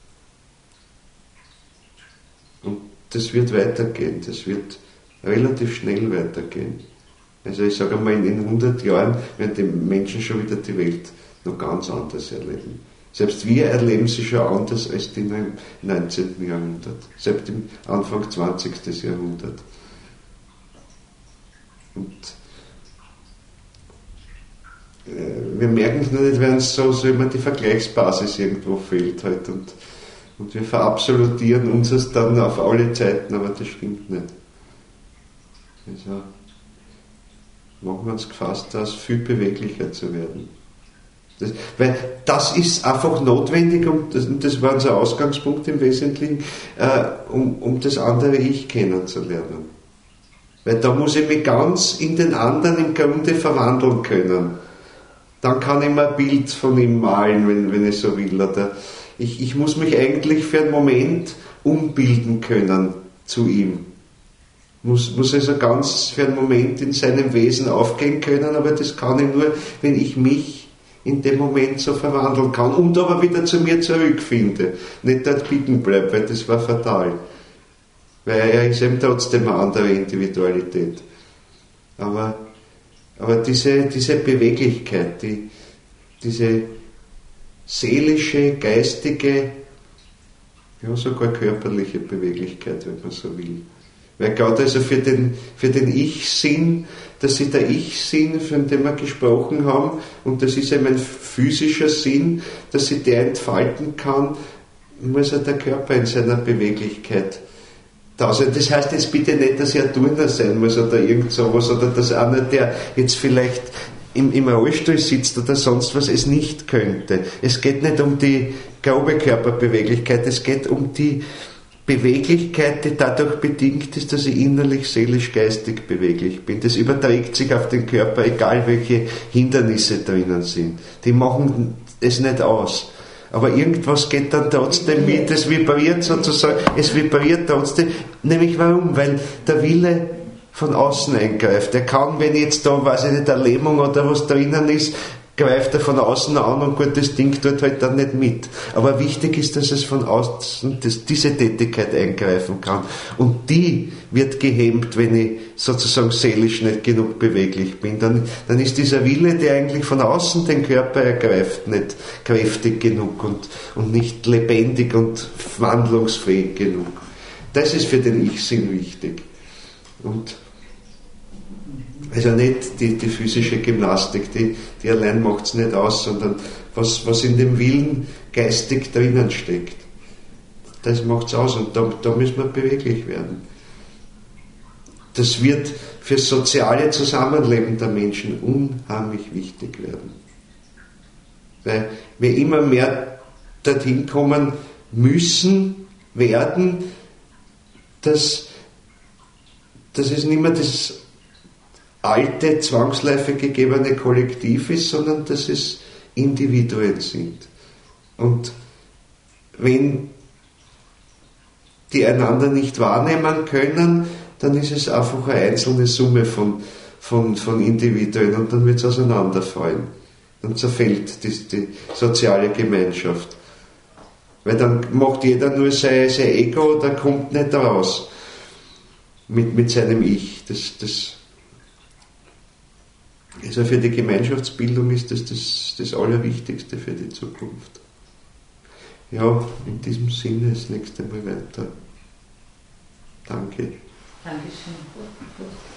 Und das wird weitergehen, das wird relativ schnell weitergehen. Also ich sage einmal, in 100 Jahren werden die Menschen schon wieder die Welt noch ganz anders erleben. Selbst wir erleben sie schon anders als die im 19. Jahrhundert, selbst im Anfang 20. Jahrhundert. Und wir merken es nur nicht, wenn es so immer die Vergleichsbasis irgendwo fehlt halt und wir verabsolutieren uns dann auf alle Zeiten, aber das stimmt nicht. Also machen wir uns gefasst, das viel beweglicher zu werden. Weil das ist einfach notwendig, und das war unser Ausgangspunkt im Wesentlichen, um das andere Ich kennenzulernen. Weil da muss ich mich ganz in den anderen im Grunde verwandeln können. Dann kann ich mir ein Bild von ihm malen, wenn ich so will. Oder ich muss mich eigentlich für einen Moment umbilden können zu ihm. Muss also ganz für einen Moment in seinem Wesen aufgehen können, aber das kann ich nur, wenn ich mich in dem Moment so verwandeln kann und aber wieder zu mir zurückfinde. Nicht dort bieten bleibe, weil das war fatal. Weil er ist eben trotzdem eine andere Individualität. Aber diese Beweglichkeit, diese seelische, geistige, ja sogar körperliche Beweglichkeit, wenn man so will. Weil gerade also für den Ich-Sinn, dass sie der Ich-Sinn, von dem wir gesprochen haben, und das ist eben ein physischer Sinn, dass sie der entfalten kann, muss ja der Körper in seiner Beweglichkeit da sein. Das heißt jetzt bitte nicht, dass er Turner sein muss oder irgend sowas, oder dass einer, der jetzt vielleicht im Rollstuhl sitzt oder sonst was, es nicht könnte. Es geht nicht um die grobe Körperbeweglichkeit, es geht um die Beweglichkeit, die dadurch bedingt ist, dass ich innerlich, seelisch, geistig beweglich bin. Das überträgt sich auf den Körper, egal welche Hindernisse drinnen sind. Die machen es nicht aus. Aber irgendwas geht dann trotzdem mit, es vibriert sozusagen, es vibriert trotzdem. Nämlich warum? Weil der Wille von außen eingreift. Er kann, wenn jetzt da, weiß ich nicht, eine Lähmung oder was drinnen ist, greift er von außen an und gut, das Ding tut halt dann nicht mit. Aber wichtig ist, dass es von außen diese Tätigkeit eingreifen kann. Und die wird gehemmt, wenn ich sozusagen seelisch nicht genug beweglich bin. Dann ist dieser Wille, der eigentlich von außen den Körper ergreift, nicht kräftig genug und nicht lebendig und wandlungsfähig genug. Das ist für den Ich-Sinn wichtig. Und also nicht die physische Gymnastik, die allein macht es nicht aus, sondern was in dem Willen geistig drinnen steckt. Das macht es aus und da müssen wir beweglich werden. Das wird für das soziale Zusammenleben der Menschen unheimlich wichtig werden. Weil wir immer mehr dorthin kommen müssen, werden, dass es nicht mehr das alte, zwangsläufig gegebene Kollektiv ist, sondern dass es Individuen sind. Und wenn die einander nicht wahrnehmen können, dann ist es einfach eine einzelne Summe von Individuen und dann wird es auseinanderfallen. Dann zerfällt die soziale Gemeinschaft. Weil dann macht jeder nur sein Ego, der kommt nicht raus mit seinem Ich. Also für die Gemeinschaftsbildung ist das Allerwichtigste für die Zukunft. Ja, in diesem Sinne das nächste Mal weiter. Danke. Dankeschön.